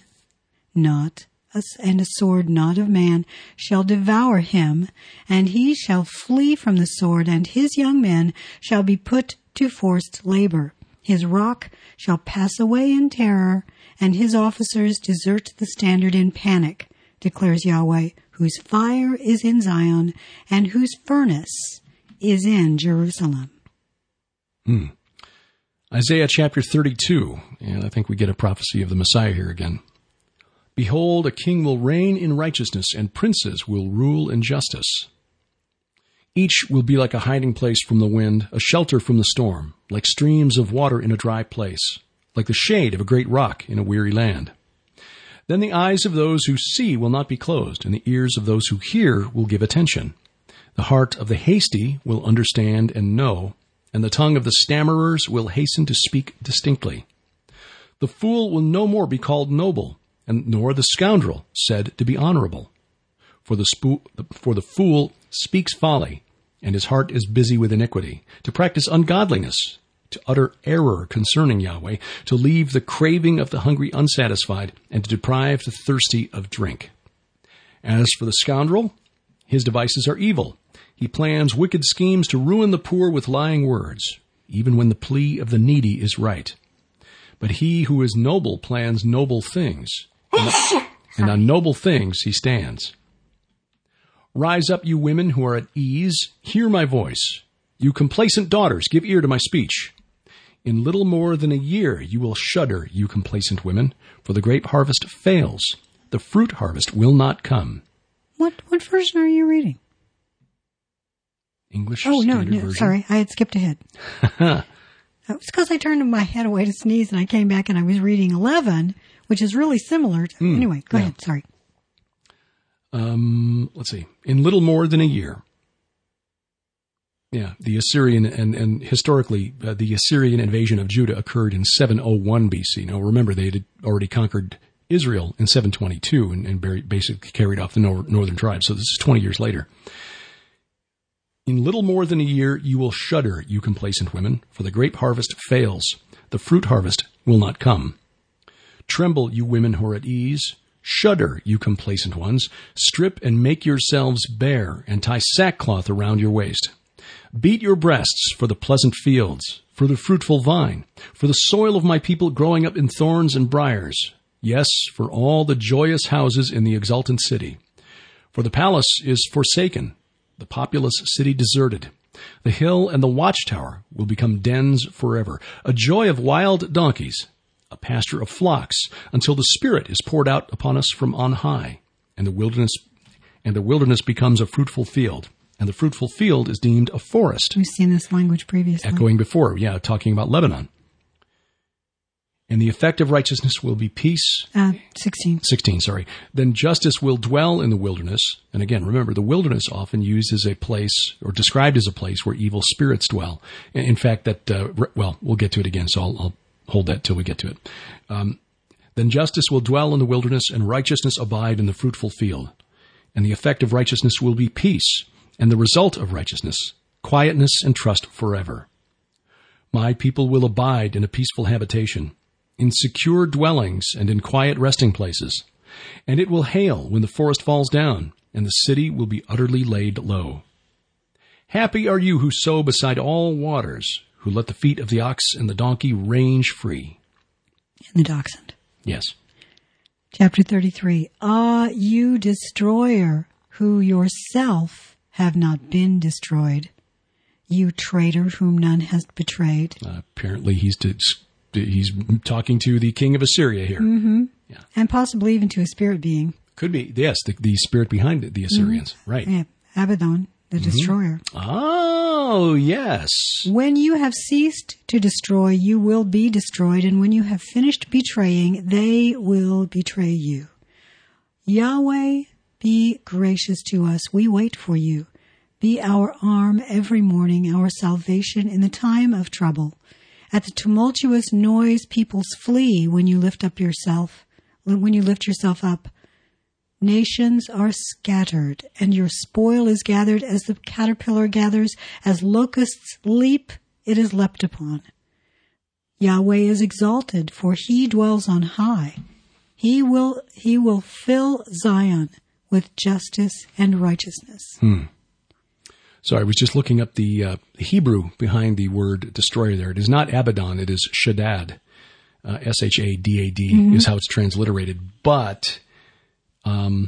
not and a sword not of man shall devour him, and he shall flee from the sword, and his young men shall be put to forced labor. His rock shall pass away in terror, and his officers desert the standard in panic, declares Yahweh, whose fire is in Zion, and whose furnace is in Jerusalem. Hmm. Isaiah chapter thirty-two, and I think we get a prophecy of the Messiah here again. Behold, a king will reign in righteousness, and princes will rule in justice. Each will be like a hiding place from the wind, a shelter from the storm, like streams of water in a dry place, like the shade of a great rock in a weary land. Then the eyes of those who see will not be closed, and the ears of those who hear will give attention. The heart of the hasty will understand and know, and the tongue of the stammerers will hasten to speak distinctly. The fool will no more be called noble, and nor the scoundrel said to be honorable. For the, spo- for the fool speaks folly, and his heart is busy with iniquity, to practice ungodliness, to utter error concerning Yahweh, to leave the craving of the hungry unsatisfied, and to deprive the thirsty of drink. As for the scoundrel, his devices are evil. He plans wicked schemes to ruin the poor with lying words, even when the plea of the needy is right. But he who is noble plans noble things, and, and on noble things he stands. Rise up, you women who are at ease, hear my voice. You complacent daughters, give ear to my speech. In little more than a year you will shudder, you complacent women, for the grape harvest fails. The fruit harvest will not come. What what version are you reading? English Oh, no, Standard no, Version. sorry, I had skipped ahead. It was because I turned my head away to sneeze, and I came back and I was reading eleven, which is really similar to... Mm, anyway, go yeah. ahead, sorry. Um, let's see. In little more than a year. Yeah, the Assyrian, and, and historically, uh, the Assyrian invasion of Judah occurred in seven oh one B C. Now, remember, they had already conquered Israel in seven twenty-two and, and very basically carried off the nor- northern tribes. So this is twenty years later. In little more than a year, you will shudder, you complacent women, for the grape harvest fails. The fruit harvest will not come. Tremble, you women who are at ease. Shudder, you complacent ones. Strip and make yourselves bare, and tie sackcloth around your waist. Beat your breasts for the pleasant fields, for the fruitful vine, for the soil of my people growing up in thorns and briars. Yes, for all the joyous houses in the exultant city. For the palace is forsaken, the populous city deserted. The hill and the watchtower will become dens forever, a joy of wild donkeys, a pasture of flocks, until the Spirit is poured out upon us from on high, and the wilderness and the wilderness becomes a fruitful field, and the fruitful field is deemed a forest. We've seen this language previously. Echoing before, yeah, talking about Lebanon. And the effect of righteousness will be peace. Uh, sixteen. sixteen, sorry. Then justice will dwell in the wilderness. And again, remember, the wilderness often used as a place, or described as a place where evil spirits dwell. In fact, that, uh, well, we'll get to it again, so I'll, I'll hold that till we get to it. Um, then justice will dwell in the wilderness, and righteousness abide in the fruitful field. And the effect of righteousness will be peace, and the result of righteousness, quietness and trust forever. My people will abide in a peaceful habitation, in secure dwellings and in quiet resting places. And it will hail when the forest falls down, and the city will be utterly laid low. Happy are you who sow beside all waters, who let the feet of the ox and the donkey range free. And the dachshund. Yes. Chapter thirty-three. Ah, you destroyer, who yourself have not been destroyed, you traitor whom none has betrayed. Uh, apparently he's to, he's talking to the king of Assyria here. Mm-hmm. Yeah. And possibly even to a spirit being. Could be, yes, the, the spirit behind it, the Assyrians. Mm-hmm. Right. Yeah, Abaddon, the mm-hmm. destroyer. Oh, yes. When you have ceased to destroy, you will be destroyed, and when you have finished betraying, they will betray you. Yahweh, be gracious to us. We wait for you. Be our arm every morning, our salvation in the time of trouble. At the tumultuous noise, peoples flee when you lift up yourself, when you lift yourself up. Nations are scattered, and your spoil is gathered as the caterpillar gathers. As locusts leap, it is leapt upon. Yahweh is exalted, for he dwells on high. He will, he will fill Zion with justice and righteousness. Hmm. So I was just looking up the uh, Hebrew behind the word destroyer there. It is not Abaddon, it is Shaddad. Uh, S H A D A D mm-hmm. is how it's transliterated. But um,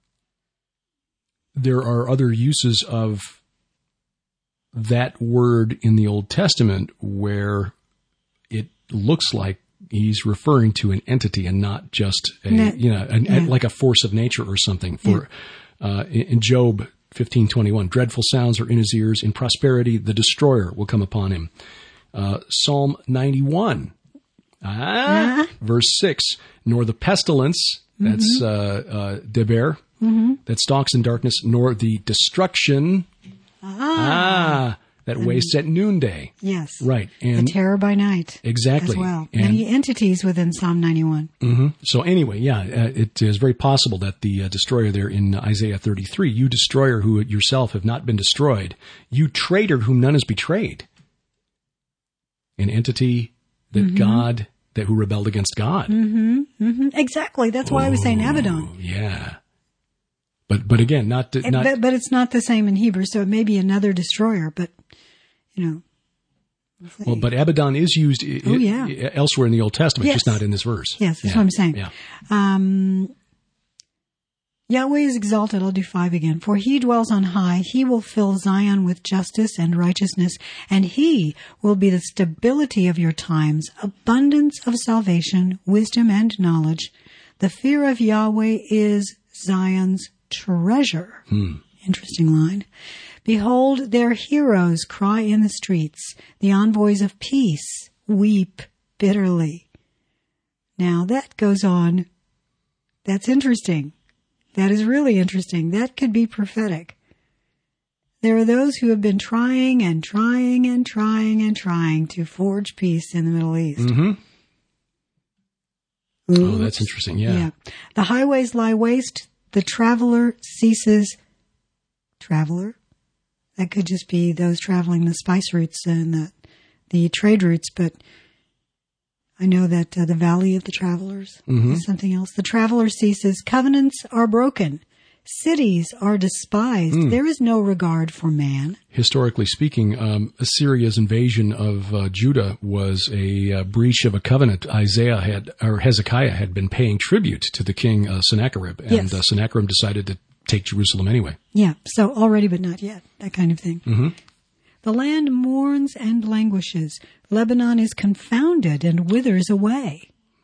there are other uses of that word in the Old Testament where it looks like he's referring to an entity and not just a, no. you know, an, yeah. like a force of nature or something. For yeah. uh, in Job fifteen twenty-one, dreadful sounds are in his ears. In prosperity, the destroyer will come upon him. Uh, Psalm ninety-one, ah, yeah. verse six, nor the pestilence, mm-hmm. that's uh, uh, Deber, mm-hmm. that stalks in darkness, nor the destruction, ah, ah that and, wastes at noonday. Yes. Right. And the terror by night. Exactly. As well. And, many entities within Psalm ninety-one. Mm-hmm. So anyway, yeah, uh, it is very possible that the uh, destroyer there in Isaiah thirty-three, you destroyer who yourself have not been destroyed, you traitor whom none has betrayed. An entity that mm-hmm. God, that who rebelled against God. Mm-hmm. Mm-hmm. Exactly. That's why oh, I was saying Abaddon. Yeah. But but again, not... not but, but it's not the same in Hebrew, so it may be another destroyer, but, you know. Well, but Abaddon is used oh, yeah. I- elsewhere in the Old Testament, yes. just not in this verse. Yes, that's yeah. what I'm saying. Yeah. Um, Yahweh is exalted. I'll do five again. For he dwells on high. He will fill Zion with justice and righteousness, and he will be the stability of your times, abundance of salvation, wisdom and knowledge. The fear of Yahweh is Zion's treasure. Hmm. Interesting line. Behold, their heroes cry in the streets. The envoys of peace weep bitterly. Now that goes on. That's interesting. That is really interesting. That could be prophetic. There are those who have been trying and trying and trying and trying to forge peace in the Middle East. Mm-hmm. Oh, that's interesting. Yeah. yeah. The highways lie waste. The traveler ceases. Traveler? That could just be those traveling the spice routes and the, the trade routes, but I know that uh, the Valley of the Travelers mm-hmm. is something else. The traveler ceases. Covenants are broken. Cities are despised. Mm. There is no regard for man. Historically speaking, um, Assyria's invasion of uh, Judah was a uh, breach of a covenant. Isaiah had, or Hezekiah had been paying tribute to the king uh, Sennacherib, and yes. uh, Sennacherib decided to take Jerusalem anyway. Yeah, so already but not yet, that kind of thing. Mm-hmm. The land mourns and languishes. Lebanon is confounded and withers away.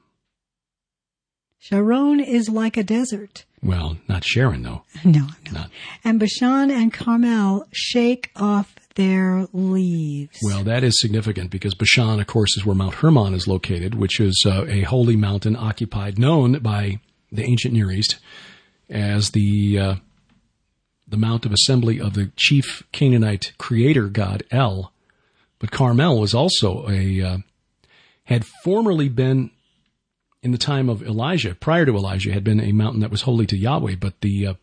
Sharon is like a desert. Well, not Sharon, though. No, no. Not. And Bashan and Carmel shake off their leaves. Well, that is significant because Bashan, of course, is where Mount Hermon is located, which is uh, a holy mountain occupied, known by the ancient Near East as the uh, the Mount of Assembly of the chief Canaanite creator god El. But Carmel was also a uh, had formerly been, in the time of Elijah, prior to Elijah, had been a mountain that was holy to Yahweh, but the uh,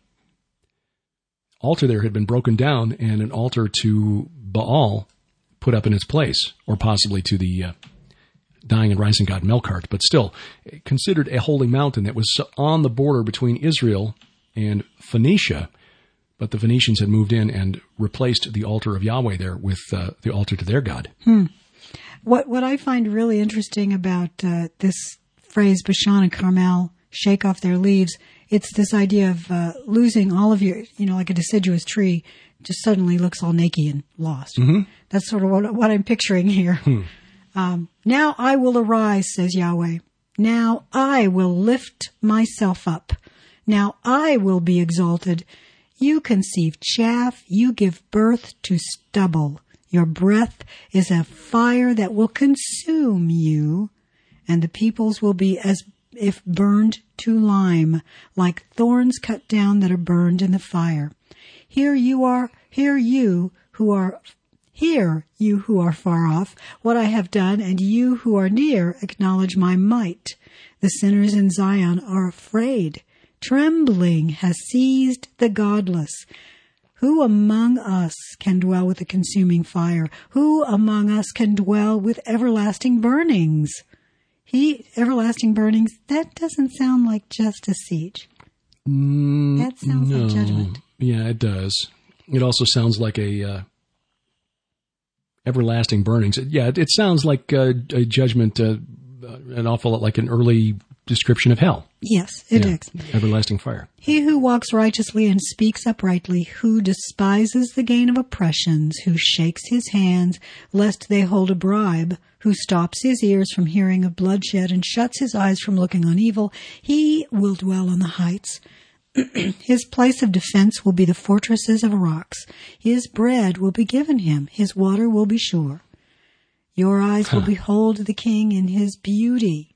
altar there had been broken down and an altar to Baal put up in its place, or possibly to the uh, dying and rising god Melkart, but still considered a holy mountain that was on the border between Israel and Phoenicia. But the Phoenicians had moved in and replaced the altar of Yahweh there with uh, the altar to their god. Hmm. What what I find really interesting about uh, this phrase, Bashan and Carmel shake off their leaves, it's this idea of uh, losing all of your, you know, like a deciduous tree just suddenly looks all naked and lost. Mm-hmm. That's sort of what, what I'm picturing here. Hmm. Um, now I will arise, says Yahweh. Now I will lift myself up. Now I will be exalted. You conceive chaff. You give birth to stubble. Your breath is a fire that will consume you, and the peoples will be as if burned to lime, like thorns cut down that are burned in the fire. Here you are, here you who are, hear you who are far off, what I have done, and you who are near acknowledge my might. The sinners in Zion are afraid. Trembling has seized the godless. Who among us can dwell with the consuming fire? Who among us can dwell with everlasting burnings? He, everlasting burnings, that doesn't sound like just a siege. Mm, that sounds no. like judgment. Yeah, it does. It also sounds like a uh, everlasting burnings. Yeah, it, it sounds like uh, a judgment, uh, an awful lot like an early description of hell. Yes, it yeah, is. Everlasting fire. He who walks righteously and speaks uprightly, who despises the gain of oppressions, who shakes his hands lest they hold a bribe, who stops his ears from hearing of bloodshed and shuts his eyes from looking on evil, he will dwell on the heights. His place of defense will be the fortresses of rocks. His bread will be given him. His water will be sure. Your eyes huh. will behold the king in his beauty.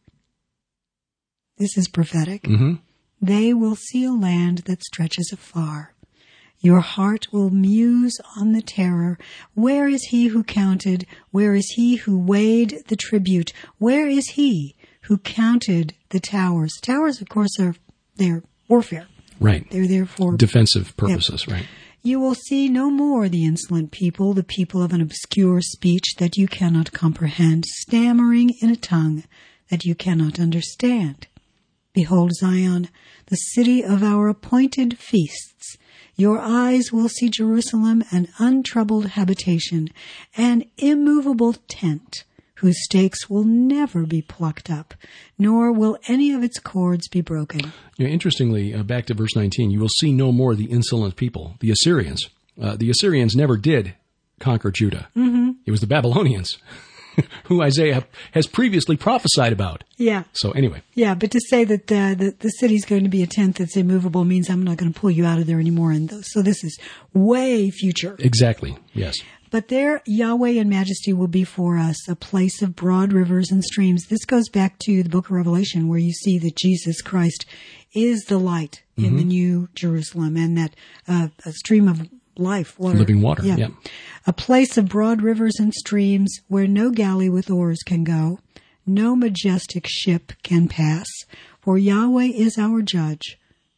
This is prophetic. Mm-hmm. They will see a land that stretches afar. Your heart will muse on the terror. Where is he who counted? Where is he who weighed the tribute? Where is he who counted the towers? Towers, of course, are they're warfare. Right. They're there for defensive purposes, yep. Right. You will see no more the insolent people, the people of an obscure speech that you cannot comprehend, stammering in a tongue that you cannot understand. Behold Zion, the city of our appointed feasts. Your eyes will see Jerusalem, an untroubled habitation, an immovable tent, whose stakes will never be plucked up, nor will any of its cords be broken. You know, interestingly, uh, back to verse nineteen, you will see no more the insolent people, the Assyrians. Uh, the Assyrians never did conquer Judah. Mm-hmm. It was the Babylonians, who Isaiah has previously prophesied about. Yeah. So anyway. Yeah, but to say that uh, the, the city's going to be a tent that's immovable means I'm not going to pull you out of there anymore. And those, so this is way future. Exactly, yes. But there, Yahweh in majesty will be for us a place of broad rivers and streams. This goes back to the book of Revelation, where you see that Jesus Christ is the light in mm-hmm. the new Jerusalem, and that uh, a stream of life, water. Living water, yeah. yeah. A place of broad rivers and streams where no galley with oars can go, no majestic ship can pass, for Yahweh is our judge.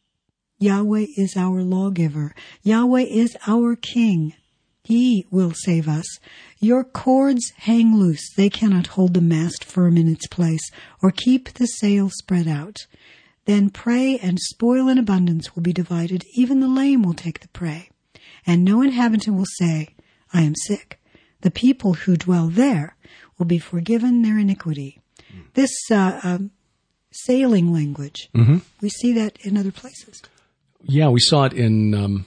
Yahweh is our lawgiver. Yahweh is our king. He will save us. Your cords hang loose. They cannot hold the mast firm in its place or keep the sail spread out. Then prey and spoil in abundance will be divided. Even the lame will take the prey. And no inhabitant will say, I am sick. The people who dwell there will be forgiven their iniquity. Mm. This uh, um, sailing language, mm-hmm. we see that in other places. Yeah, we saw it in... Um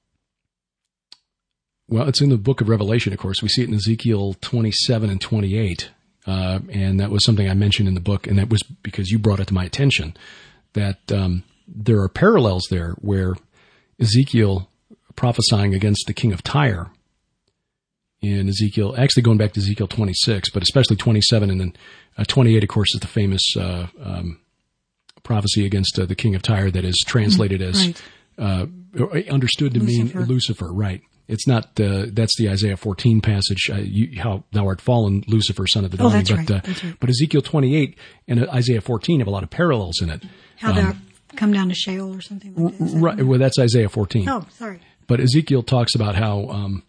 Well, it's in the book of Revelation, of course. We see it in Ezekiel twenty-seven and twenty-eight. Uh, and that was something I mentioned in the book, and that was because you brought it to my attention. that um, there are parallels there where Ezekiel prophesying against the king of Tyre in Ezekiel, actually going back to Ezekiel twenty-six, but especially twenty-seven, and then uh, twenty-eight, of course, is the famous uh, um, prophecy against uh, the king of Tyre that is translated as right. uh, understood to Lucifer. mean Lucifer, right? It's not, uh, that's the Isaiah fourteen passage, uh, you, how thou art fallen, Lucifer, son of the Oh, dawning. that's but, right. uh, That's right. but Ezekiel twenty-eight and Isaiah fourteen have a lot of parallels in it. How Um, they'll come down to Sheol or something like that. Is that Right. Well, that's Isaiah fourteen. Oh, sorry. But Ezekiel talks about how, um,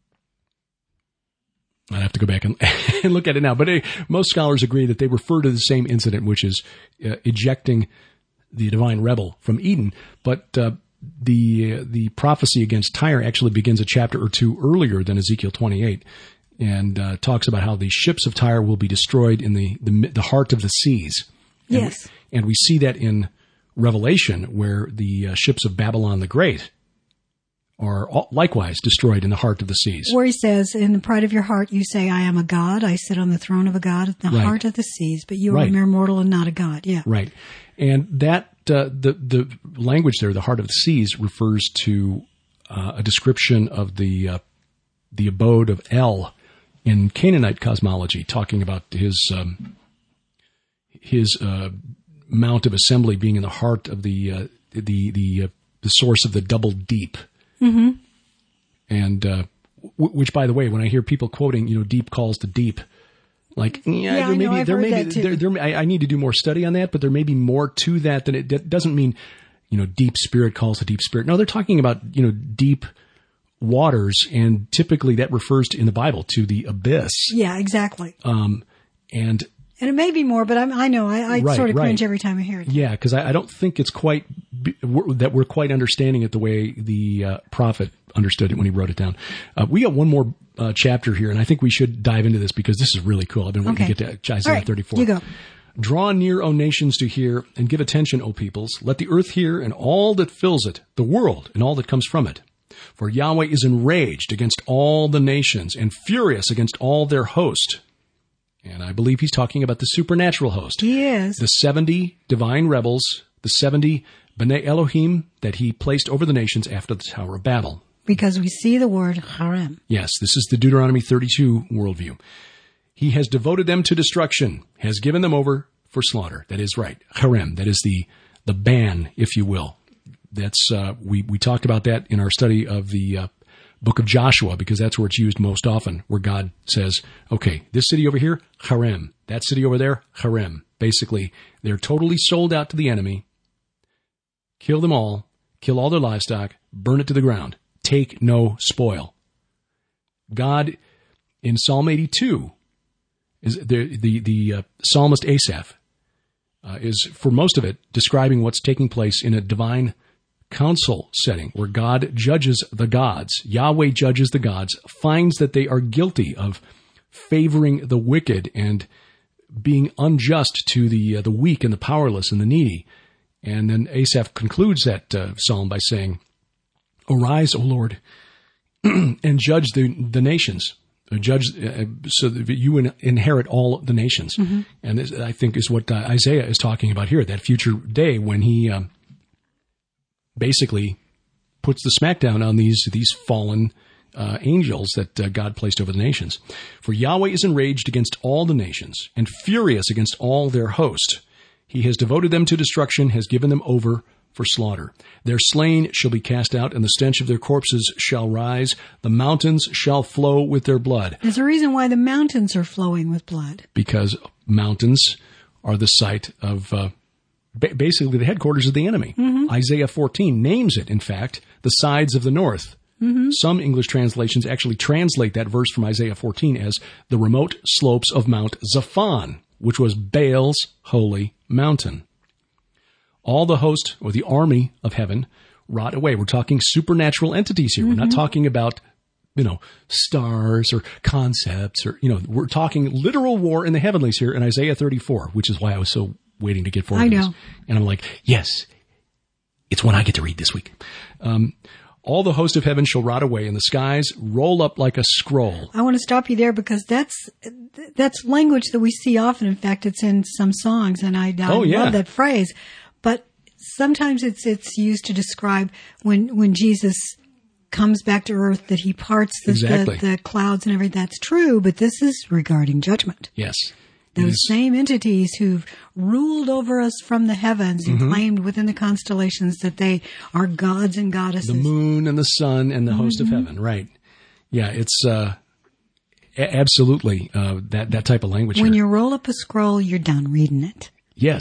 I'd have to go back and, and look at it now. But uh, most scholars agree that they refer to the same incident, which is uh, ejecting the divine rebel from Eden. But uh, the uh, the prophecy against Tyre actually begins a chapter or two earlier than Ezekiel twenty-eight, and uh, talks about how the ships of Tyre will be destroyed in the the, the heart of the seas. And Yes. we, and we see that in Revelation, where the uh, ships of Babylon the Great are all, likewise destroyed in the heart of the seas. Where he says, in the pride of your heart, you say, I am a god. I sit on the throne of a god at the Right. heart of the seas, but you are Right. a mere mortal and not a god. Yeah. Right. And that, uh, the, the language there, the heart of the seas, refers to uh, a description of the, uh, the abode of El in Canaanite cosmology, talking about his, um, his, uh, mount of assembly being in the heart of the, uh, the, the, uh, the source of the double deep. Mm-hmm. And, uh, w- which, by the way, when I hear people quoting, you know, deep calls to deep, like, yeah, Yeah, there I may know, be, I've there heard may that be, too. there, there, may- I, I need to do more study on that, but there may be more to that than it, that doesn't mean, you know, deep spirit calls to deep spirit. No, they're talking about, you know, deep waters, and typically that refers to, in the Bible, to the abyss. Yeah, exactly. Um, and And it may be more, but I'm, I know, I, I Right, sort of cringe right. every time I hear it. yeah, because I, I don't think it's quite be, we're, that we're quite understanding it the way the uh, prophet understood it when he wrote it down. Uh, we got one more uh, chapter here, and I think we should dive into this because this is really cool. I've been waiting Okay. to get to Isaiah All right, thirty-four. you go. Draw near, O nations, to hear, and give attention, O peoples. Let the earth hear, and all that fills it, the world, and all that comes from it. For Yahweh is enraged against all the nations, and furious against all their host. And I believe he's talking about the supernatural host. He is. The seventy divine rebels, the seventy B'nai Elohim that he placed over the nations after the Tower of Babel. Because we see the word harem. Yes, this is the Deuteronomy thirty-two worldview. He has devoted them to destruction, has given them over for slaughter. That is right. Harem, that is the, the ban, if you will. That's, uh, we, we talked about that in our study of the, uh, book of Joshua, because that's where it's used most often, where God says, okay, this city over here, harem. That city over there, harem. Basically, they're totally sold out to the enemy. Kill them all, kill all their livestock, burn it to the ground. Take no spoil. God, in Psalm eighty-two, is the the, the uh, psalmist Asaph uh, is, for most of it, describing what's taking place in a divine council setting where God judges the gods. Yahweh judges the gods, finds that they are guilty of favoring the wicked and being unjust to the uh, the weak and the powerless and the needy. And then Asaph concludes that uh, psalm by saying, "Arise, O Lord, and judge the the nations, uh, judge uh, so that you in, inherit all the nations." Mm-hmm. And this, I think, is what uh, Isaiah is talking about here. That future day when he um, basically puts the smackdown on these these fallen uh, angels that uh, God placed over the nations. For Yahweh is enraged against all the nations and furious against all their host. He has devoted them to destruction, has given them over for slaughter. Their slain shall be cast out, and the stench of their corpses shall rise. The mountains shall flow with their blood. There's a reason why the mountains are flowing with blood. Because mountains are the site of uh, ba- basically the headquarters of the enemy. Mm-hmm. Isaiah fourteen names it, in fact, the sides of the north. Mm-hmm. Some English translations actually translate that verse from Isaiah fourteen as the remote slopes of Mount Zaphon, which was Baal's holy mountain. All the host, or the army of heaven, rot away. We're talking supernatural entities here. Mm-hmm. We're not talking about, you know, stars or concepts or, you know, we're talking literal war in the heavenlies here in Isaiah thirty-four, which is why I was so waiting to get forward I to know. this. And I'm like, yes, it's one I get to read this week. Um, all the host of heaven shall rot away, and the skies roll up like a scroll. I want to stop you there because that's that's language that we see often. In fact, it's in some songs, and I, I Oh, yeah. love that phrase. But sometimes it's it's used to describe when when Jesus comes back to earth, that he parts the, exactly. the, the clouds and everything. That's true, but this is regarding judgment. Yes. Those same entities who've ruled over us from the heavens and mm-hmm. claimed within the constellations that they are gods and goddesses. The moon and the sun and the mm-hmm. host of heaven, right. Yeah, it's uh, a- absolutely uh, that, that type of language. When here. you roll up a scroll, you're done reading it. Yes.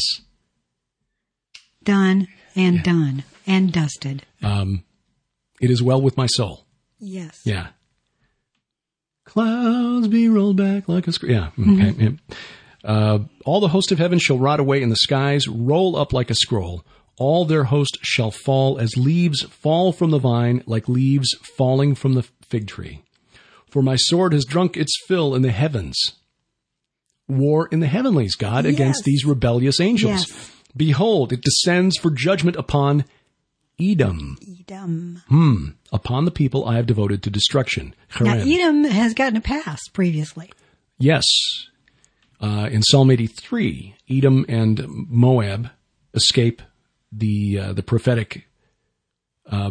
Done and yeah. done and dusted. Um, it is well with my soul. Yes. Yeah. Clouds be rolled back like a scroll. Yeah. Okay. Mm-hmm. Yeah. Uh, all the host of heaven shall rot away in the skies, roll up like a scroll. All their host shall fall as leaves fall from the vine, like leaves falling from the fig tree. For my sword has drunk its fill in the heavens. War in the heavenlies, God, yes. against these rebellious angels. Yes. Behold, it descends for judgment upon Edom. Edom. Hmm. Upon the people I have devoted to destruction. Now, Edom has gotten a pass previously. Yes. Uh, in Psalm eighty-three, Edom and Moab escape the uh, the prophetic uh,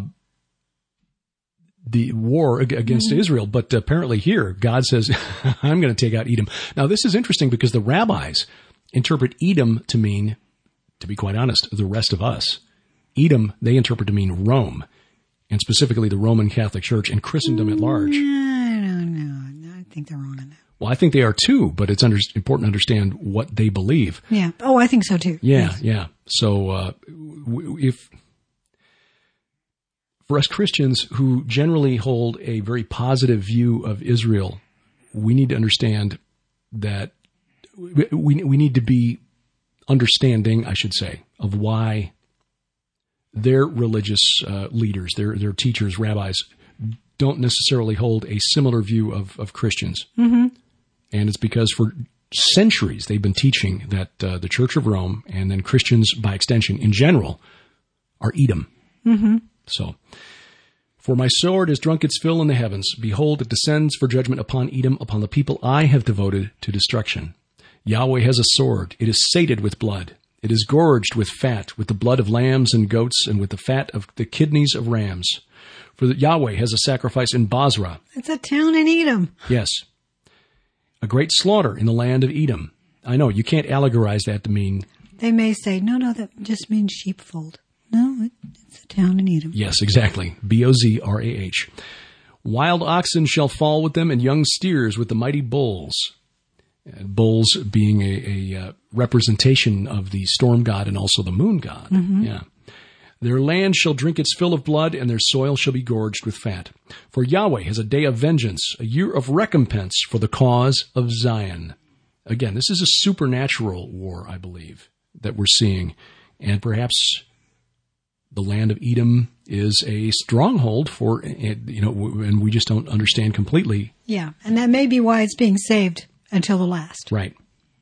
the war against mm-hmm. Israel. But apparently here, God says, I'm going to take out Edom. Now, this is interesting because the rabbis interpret Edom to mean, to be quite honest, the rest of us. Edom, they interpret to mean Rome, and specifically the Roman Catholic Church and Christendom at large. I don't know. I think they're wrong on that. Well, I think they are too, but it's under, important to understand what they believe. Yeah. Oh, I think so too. Yeah, yes. yeah. So uh, if for us Christians who generally hold a very positive view of Israel, we need to understand that we we need to be understanding, I should say, of why their religious uh, leaders, their their teachers, rabbis, don't necessarily hold a similar view of, of Christians. Mm-hmm. And it's because for centuries they've been teaching that uh, the Church of Rome and then Christians by extension in general are Edom. Mm-hmm. So, for my sword has drunk its fill in the heavens. Behold, it descends for judgment upon Edom, upon the people I have devoted to destruction. Yahweh has a sword. It is sated with blood. It is gorged with fat, with the blood of lambs and goats, and with the fat of the kidneys of rams. For Yahweh has a sacrifice in Basra. It's a town in Edom. Yes. A great slaughter in the land of Edom. I know, you can't allegorize that to mean... They may say, no, no, that just means sheepfold. No, it, it's a town in Edom. Yes, exactly. B O Z R A H. Wild oxen shall fall with them, and young steers with the mighty bulls. Uh, bulls being a, a uh, representation of the storm god and also the moon god. Mm-hmm. Yeah. Their land shall drink its fill of blood, and their soil shall be gorged with fat. For Yahweh has a day of vengeance, a year of recompense for the cause of Zion. Again, this is a supernatural war, I believe, that we're seeing. And perhaps the land of Edom is a stronghold for, you know, and we just don't understand completely. Yeah, and that may be why it's being saved until the last. Right.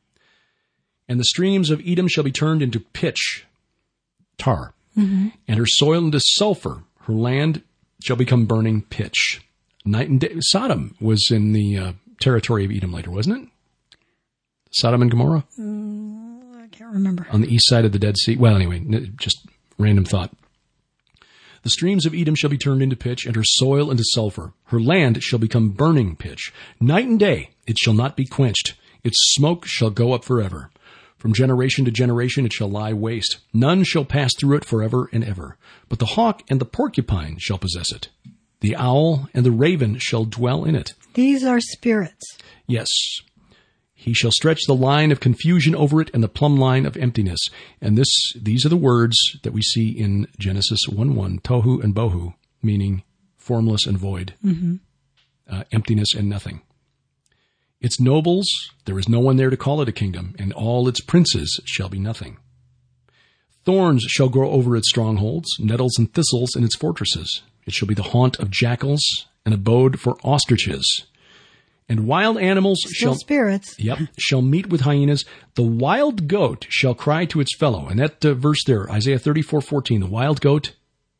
And the streams of Edom shall be turned into pitch, tar. Mm-hmm. And her soil into sulfur. Her land shall become burning pitch. Night and day. Sodom was in the uh, territory of Edom later, wasn't it? Sodom and Gomorrah? Mm, I can't remember. On the east side of the Dead Sea. Well, anyway, just random thought. The streams of Edom shall be turned into pitch, and her soil into sulfur. Her land shall become burning pitch. Night and day it shall not be quenched. Its smoke shall go up forever. From generation to generation it shall lie waste. None shall pass through it forever and ever. But the hawk and the porcupine shall possess it. The owl and the raven shall dwell in it. These are spirits. Yes. He shall stretch the line of confusion over it and the plumb line of emptiness. And this, these are the words that we see in Genesis one one, tohu and bohu, meaning formless and void, mm-hmm. uh, emptiness and nothing. Its nobles, there is no one there to call it a kingdom, and all its princes shall be nothing. Thorns shall grow over its strongholds, nettles and thistles in its fortresses. It shall be the haunt of jackals, an abode for ostriches. And wild animals Still shall spirits. Yep, shall meet with hyenas. The wild goat shall cry to its fellow. And that uh, verse there, Isaiah thirty-four fourteen, the wild goat,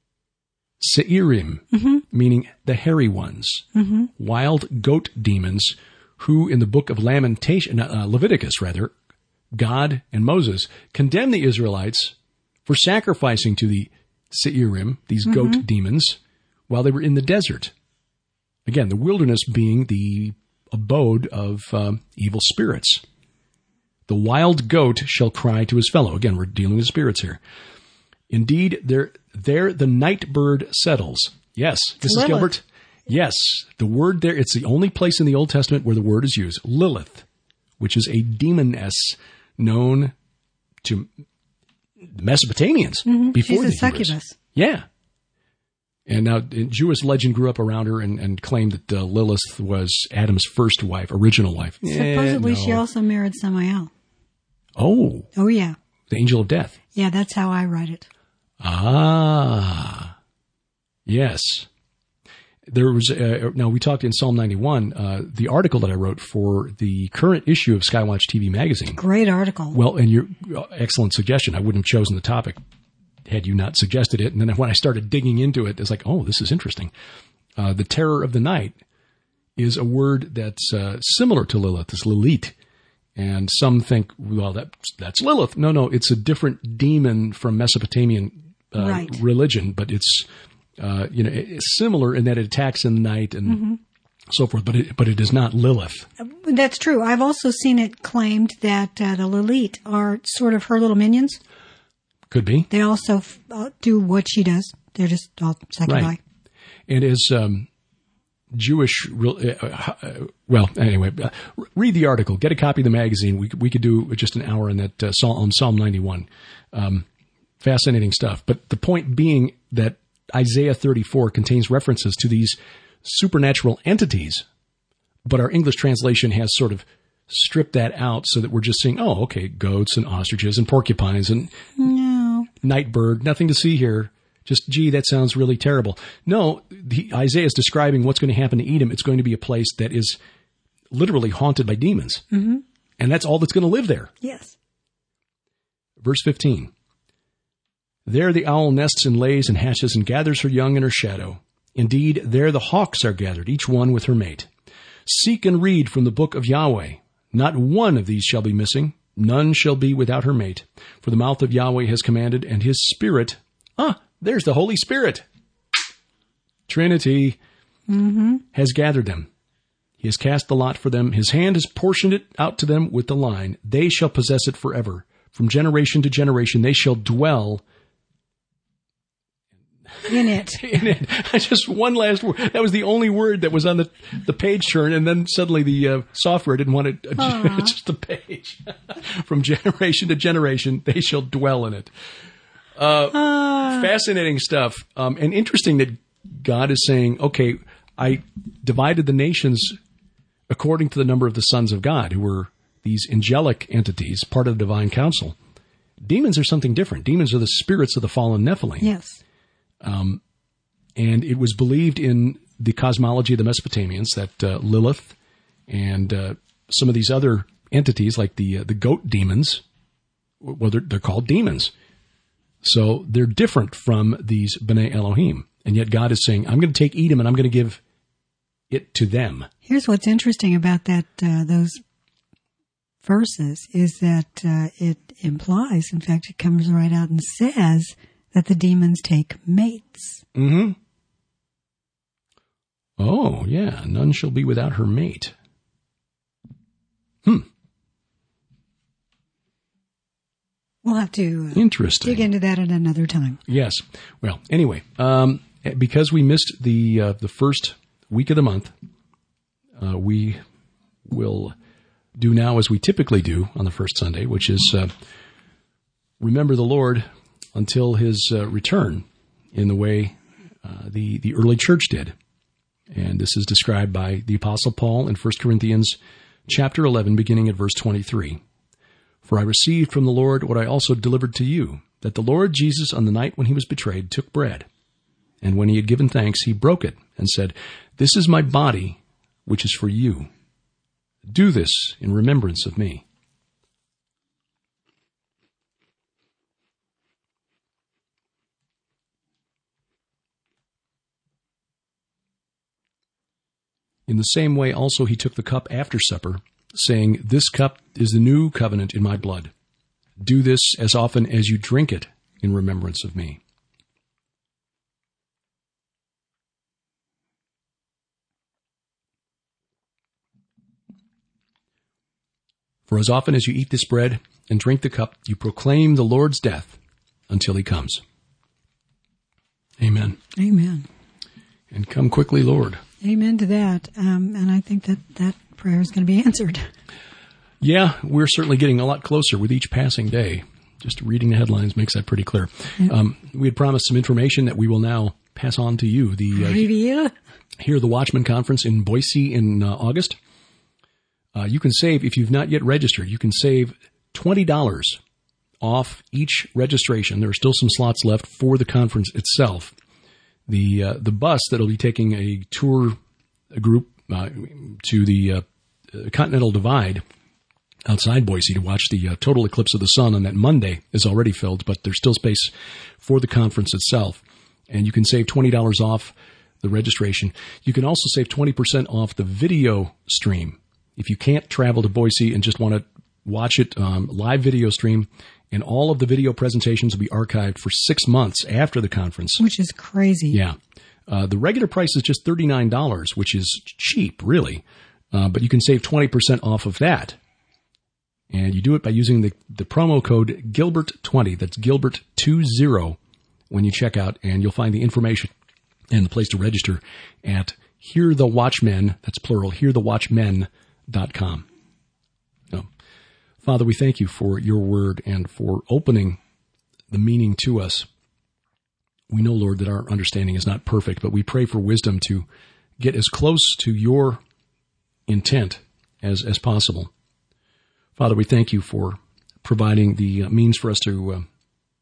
Seirim, mm-hmm. meaning the hairy ones. Mm-hmm. Wild goat demons, who in the book of Lamentation, uh, Leviticus rather, God and Moses condemn the Israelites for sacrificing to the Seirim, these mm-hmm. goat demons, while they were in the desert. Again, the wilderness being the abode of um, evil spirits. The wild goat shall cry to his fellow. Again, we're dealing with spirits here. Indeed, there, there the night bird settles. Yes, Missus Lilith. Gilbert. Yes, the word there, it's the only place in the Old Testament where the word is used. Lilith, which is a demoness known to the Mesopotamians mm-hmm. before She's the a Hebrews. succubus. Yeah. And now Jewish legend grew up around her and, and claimed that uh, Lilith was Adam's first wife, original wife. Supposedly Eh, no. she also married Samael. Oh, Oh, yeah. the angel of death. Yeah, that's how I read it. Ah, yes. There was, uh, now we talked in Psalm ninety-one, uh, the article that I wrote for the current issue of Skywatch T V magazine. Great article. Well, and your uh, excellent suggestion. I wouldn't have chosen the topic had you not suggested it. And then when I started digging into it, it's like, oh, this is interesting. Uh, the terror of the night is a word that's uh, similar to Lilith. It's Lilith. And some think, well, that, that's Lilith. No, no, it's a different demon from Mesopotamian uh, Right. religion, but it's, uh, you know, it's similar in that it attacks in the night and Mm-hmm. so forth, but it, but it is not Lilith. That's true. I've also seen it claimed that uh, the Lilith are sort of her little minions. Could be. They also f- uh, do what she does. They're just all second Right. And as um, Jewish, uh, uh, well, anyway, uh, read the article, get a copy of the magazine. We we could do just an hour on that uh, on Psalm ninety-one. Um, fascinating stuff. But the point being that Isaiah thirty-four contains references to these supernatural entities, but our English translation has sort of stripped that out so that we're just saying, oh, okay, goats and ostriches and porcupines and No. night bird, nothing to see here. Just, gee, that sounds really terrible. No, the, Isaiah is describing what's going to happen to Edom. It's going to be a place that is literally haunted by demons. Mm-hmm. And that's all that's going to live there. Yes. Verse fifteen. There the owl nests and lays and hatches and gathers her young in her shadow. Indeed, there the hawks are gathered, each one with her mate. Seek and read from the book of Yahweh. Not one of these shall be missing. None shall be without her mate. For the mouth of Yahweh has commanded, and his spirit, ah, there's the Holy Spirit. Trinity Mm-hmm. has gathered them. He has cast the lot for them. His hand has portioned it out to them with the line. They shall possess it forever. From generation to generation, they shall dwell In it. in it. Just one last word. That was the only word that was on the, the page turn, and then suddenly the uh, software didn't want it. Uh, just a page. From generation to generation, they shall dwell in it. Uh, Uh, fascinating stuff. Um, and interesting that God is saying, okay, I divided the nations according to the number of the sons of God, who were these angelic entities, part of the divine council. Demons are something different. Demons are the spirits of the fallen Nephilim. yes. Um, and it was believed in the cosmology of the Mesopotamians that uh, Lilith and uh, some of these other entities, like the uh, the goat demons, well, they're, they're called demons. So they're different from these B'nai Elohim. And yet God is saying, I'm going to take Edom and I'm going to give it to them. Here's what's interesting about that uh, those verses is that uh, it implies, in fact, it comes right out and says that the demons take mates. Mm-hmm. Oh, yeah. None shall be without her mate. Hmm. We'll have to uh, Interesting. dig into that at another time. Yes. Well, anyway, um, because we missed the uh, the first week of the month, uh, we will do now as we typically do on the first Sunday, which is uh, remember the Lord until his uh, return in the way uh, the, the early church did. And this is described by the Apostle Paul in First Corinthians chapter eleven, beginning at verse twenty-three. For I received from the Lord what I also delivered to you, that the Lord Jesus on the night when he was betrayed took bread. And when he had given thanks, he broke it and said, This is my body, which is for you. Do this in remembrance of me. In the same way also he took the cup after supper, saying, This cup is the new covenant in my blood. Do this as often as you drink it in remembrance of me. For as often as you eat this bread and drink the cup, you proclaim the Lord's death until he comes. Amen. Amen. And come quickly, Lord. Amen to that. Um, and I think that that prayer is going to be answered. Yeah, we're certainly getting a lot closer with each passing day. Just reading the headlines makes that pretty clear. Yep. Um, we had promised some information that we will now pass on to you. The uh, Reveal. Here, the Watchman Conference in Boise in uh, August. Uh, you can save, if you've not yet registered, you can save twenty dollars off each registration. There are still some slots left for the conference itself. The uh, the bus that'll be taking a tour a group uh, to the uh, Continental Divide outside Boise to watch the uh, total eclipse of the sun on that Monday is already filled, but there's still space for the conference itself. And you can save twenty dollars off the registration. You can also save twenty percent off the video stream. If you can't travel to Boise and just want to watch it um, live video stream, and all of the video presentations will be archived for six months after the conference. Which is crazy. Yeah. Uh, the regular price is just thirty-nine dollars, which is cheap, really. Uh, but you can save twenty percent off of that. And you do it by using the, the promo code Gilbert twenty. That's Gilbert twenty when you check out, and you'll find the information and the place to register at Hear the Watchmen, that's plural, hear the watchmen dot com. So, Father, we thank you for your word and for opening the meaning to us. We know, Lord, that our understanding is not perfect, but we pray for wisdom to get as close to your intent as, as possible. Father, we thank you for providing the means for us to uh,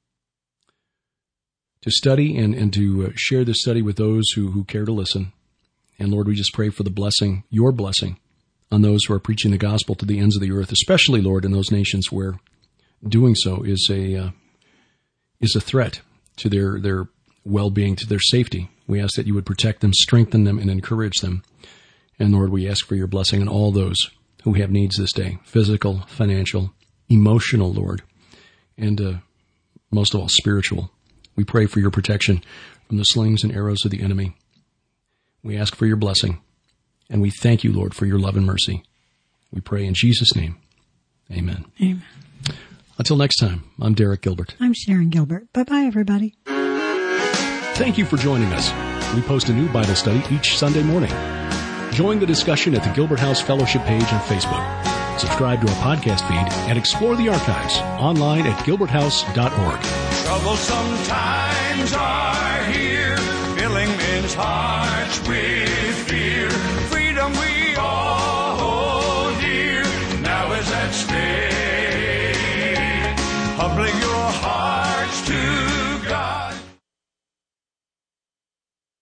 to study and, and to uh, share this study with those who, who care to listen. And Lord, we just pray for the blessing, your blessing, on those who are preaching the gospel to the ends of the earth, especially, Lord, in those nations where doing so is a uh, is a threat to their, their well-being, to their safety. We ask that you would protect them, strengthen them, and encourage them. And Lord, we ask for your blessing on all those who have needs this day, physical, financial, emotional, Lord, and uh, most of all, spiritual. We pray for your protection from the slings and arrows of the enemy. We ask for your blessing, and we thank you, Lord, for your love and mercy. We pray in Jesus' name. Amen. Amen. Until next time, I'm Derek Gilbert. I'm Sharon Gilbert. Bye-bye, everybody. Thank you for joining us. We post a new Bible study each Sunday morning. Join the discussion at the Gilbert House Fellowship page on Facebook. Subscribe to our podcast feed and explore the archives online at gilbert house dot org. Troublesome times are here, filling men's hearts with fear.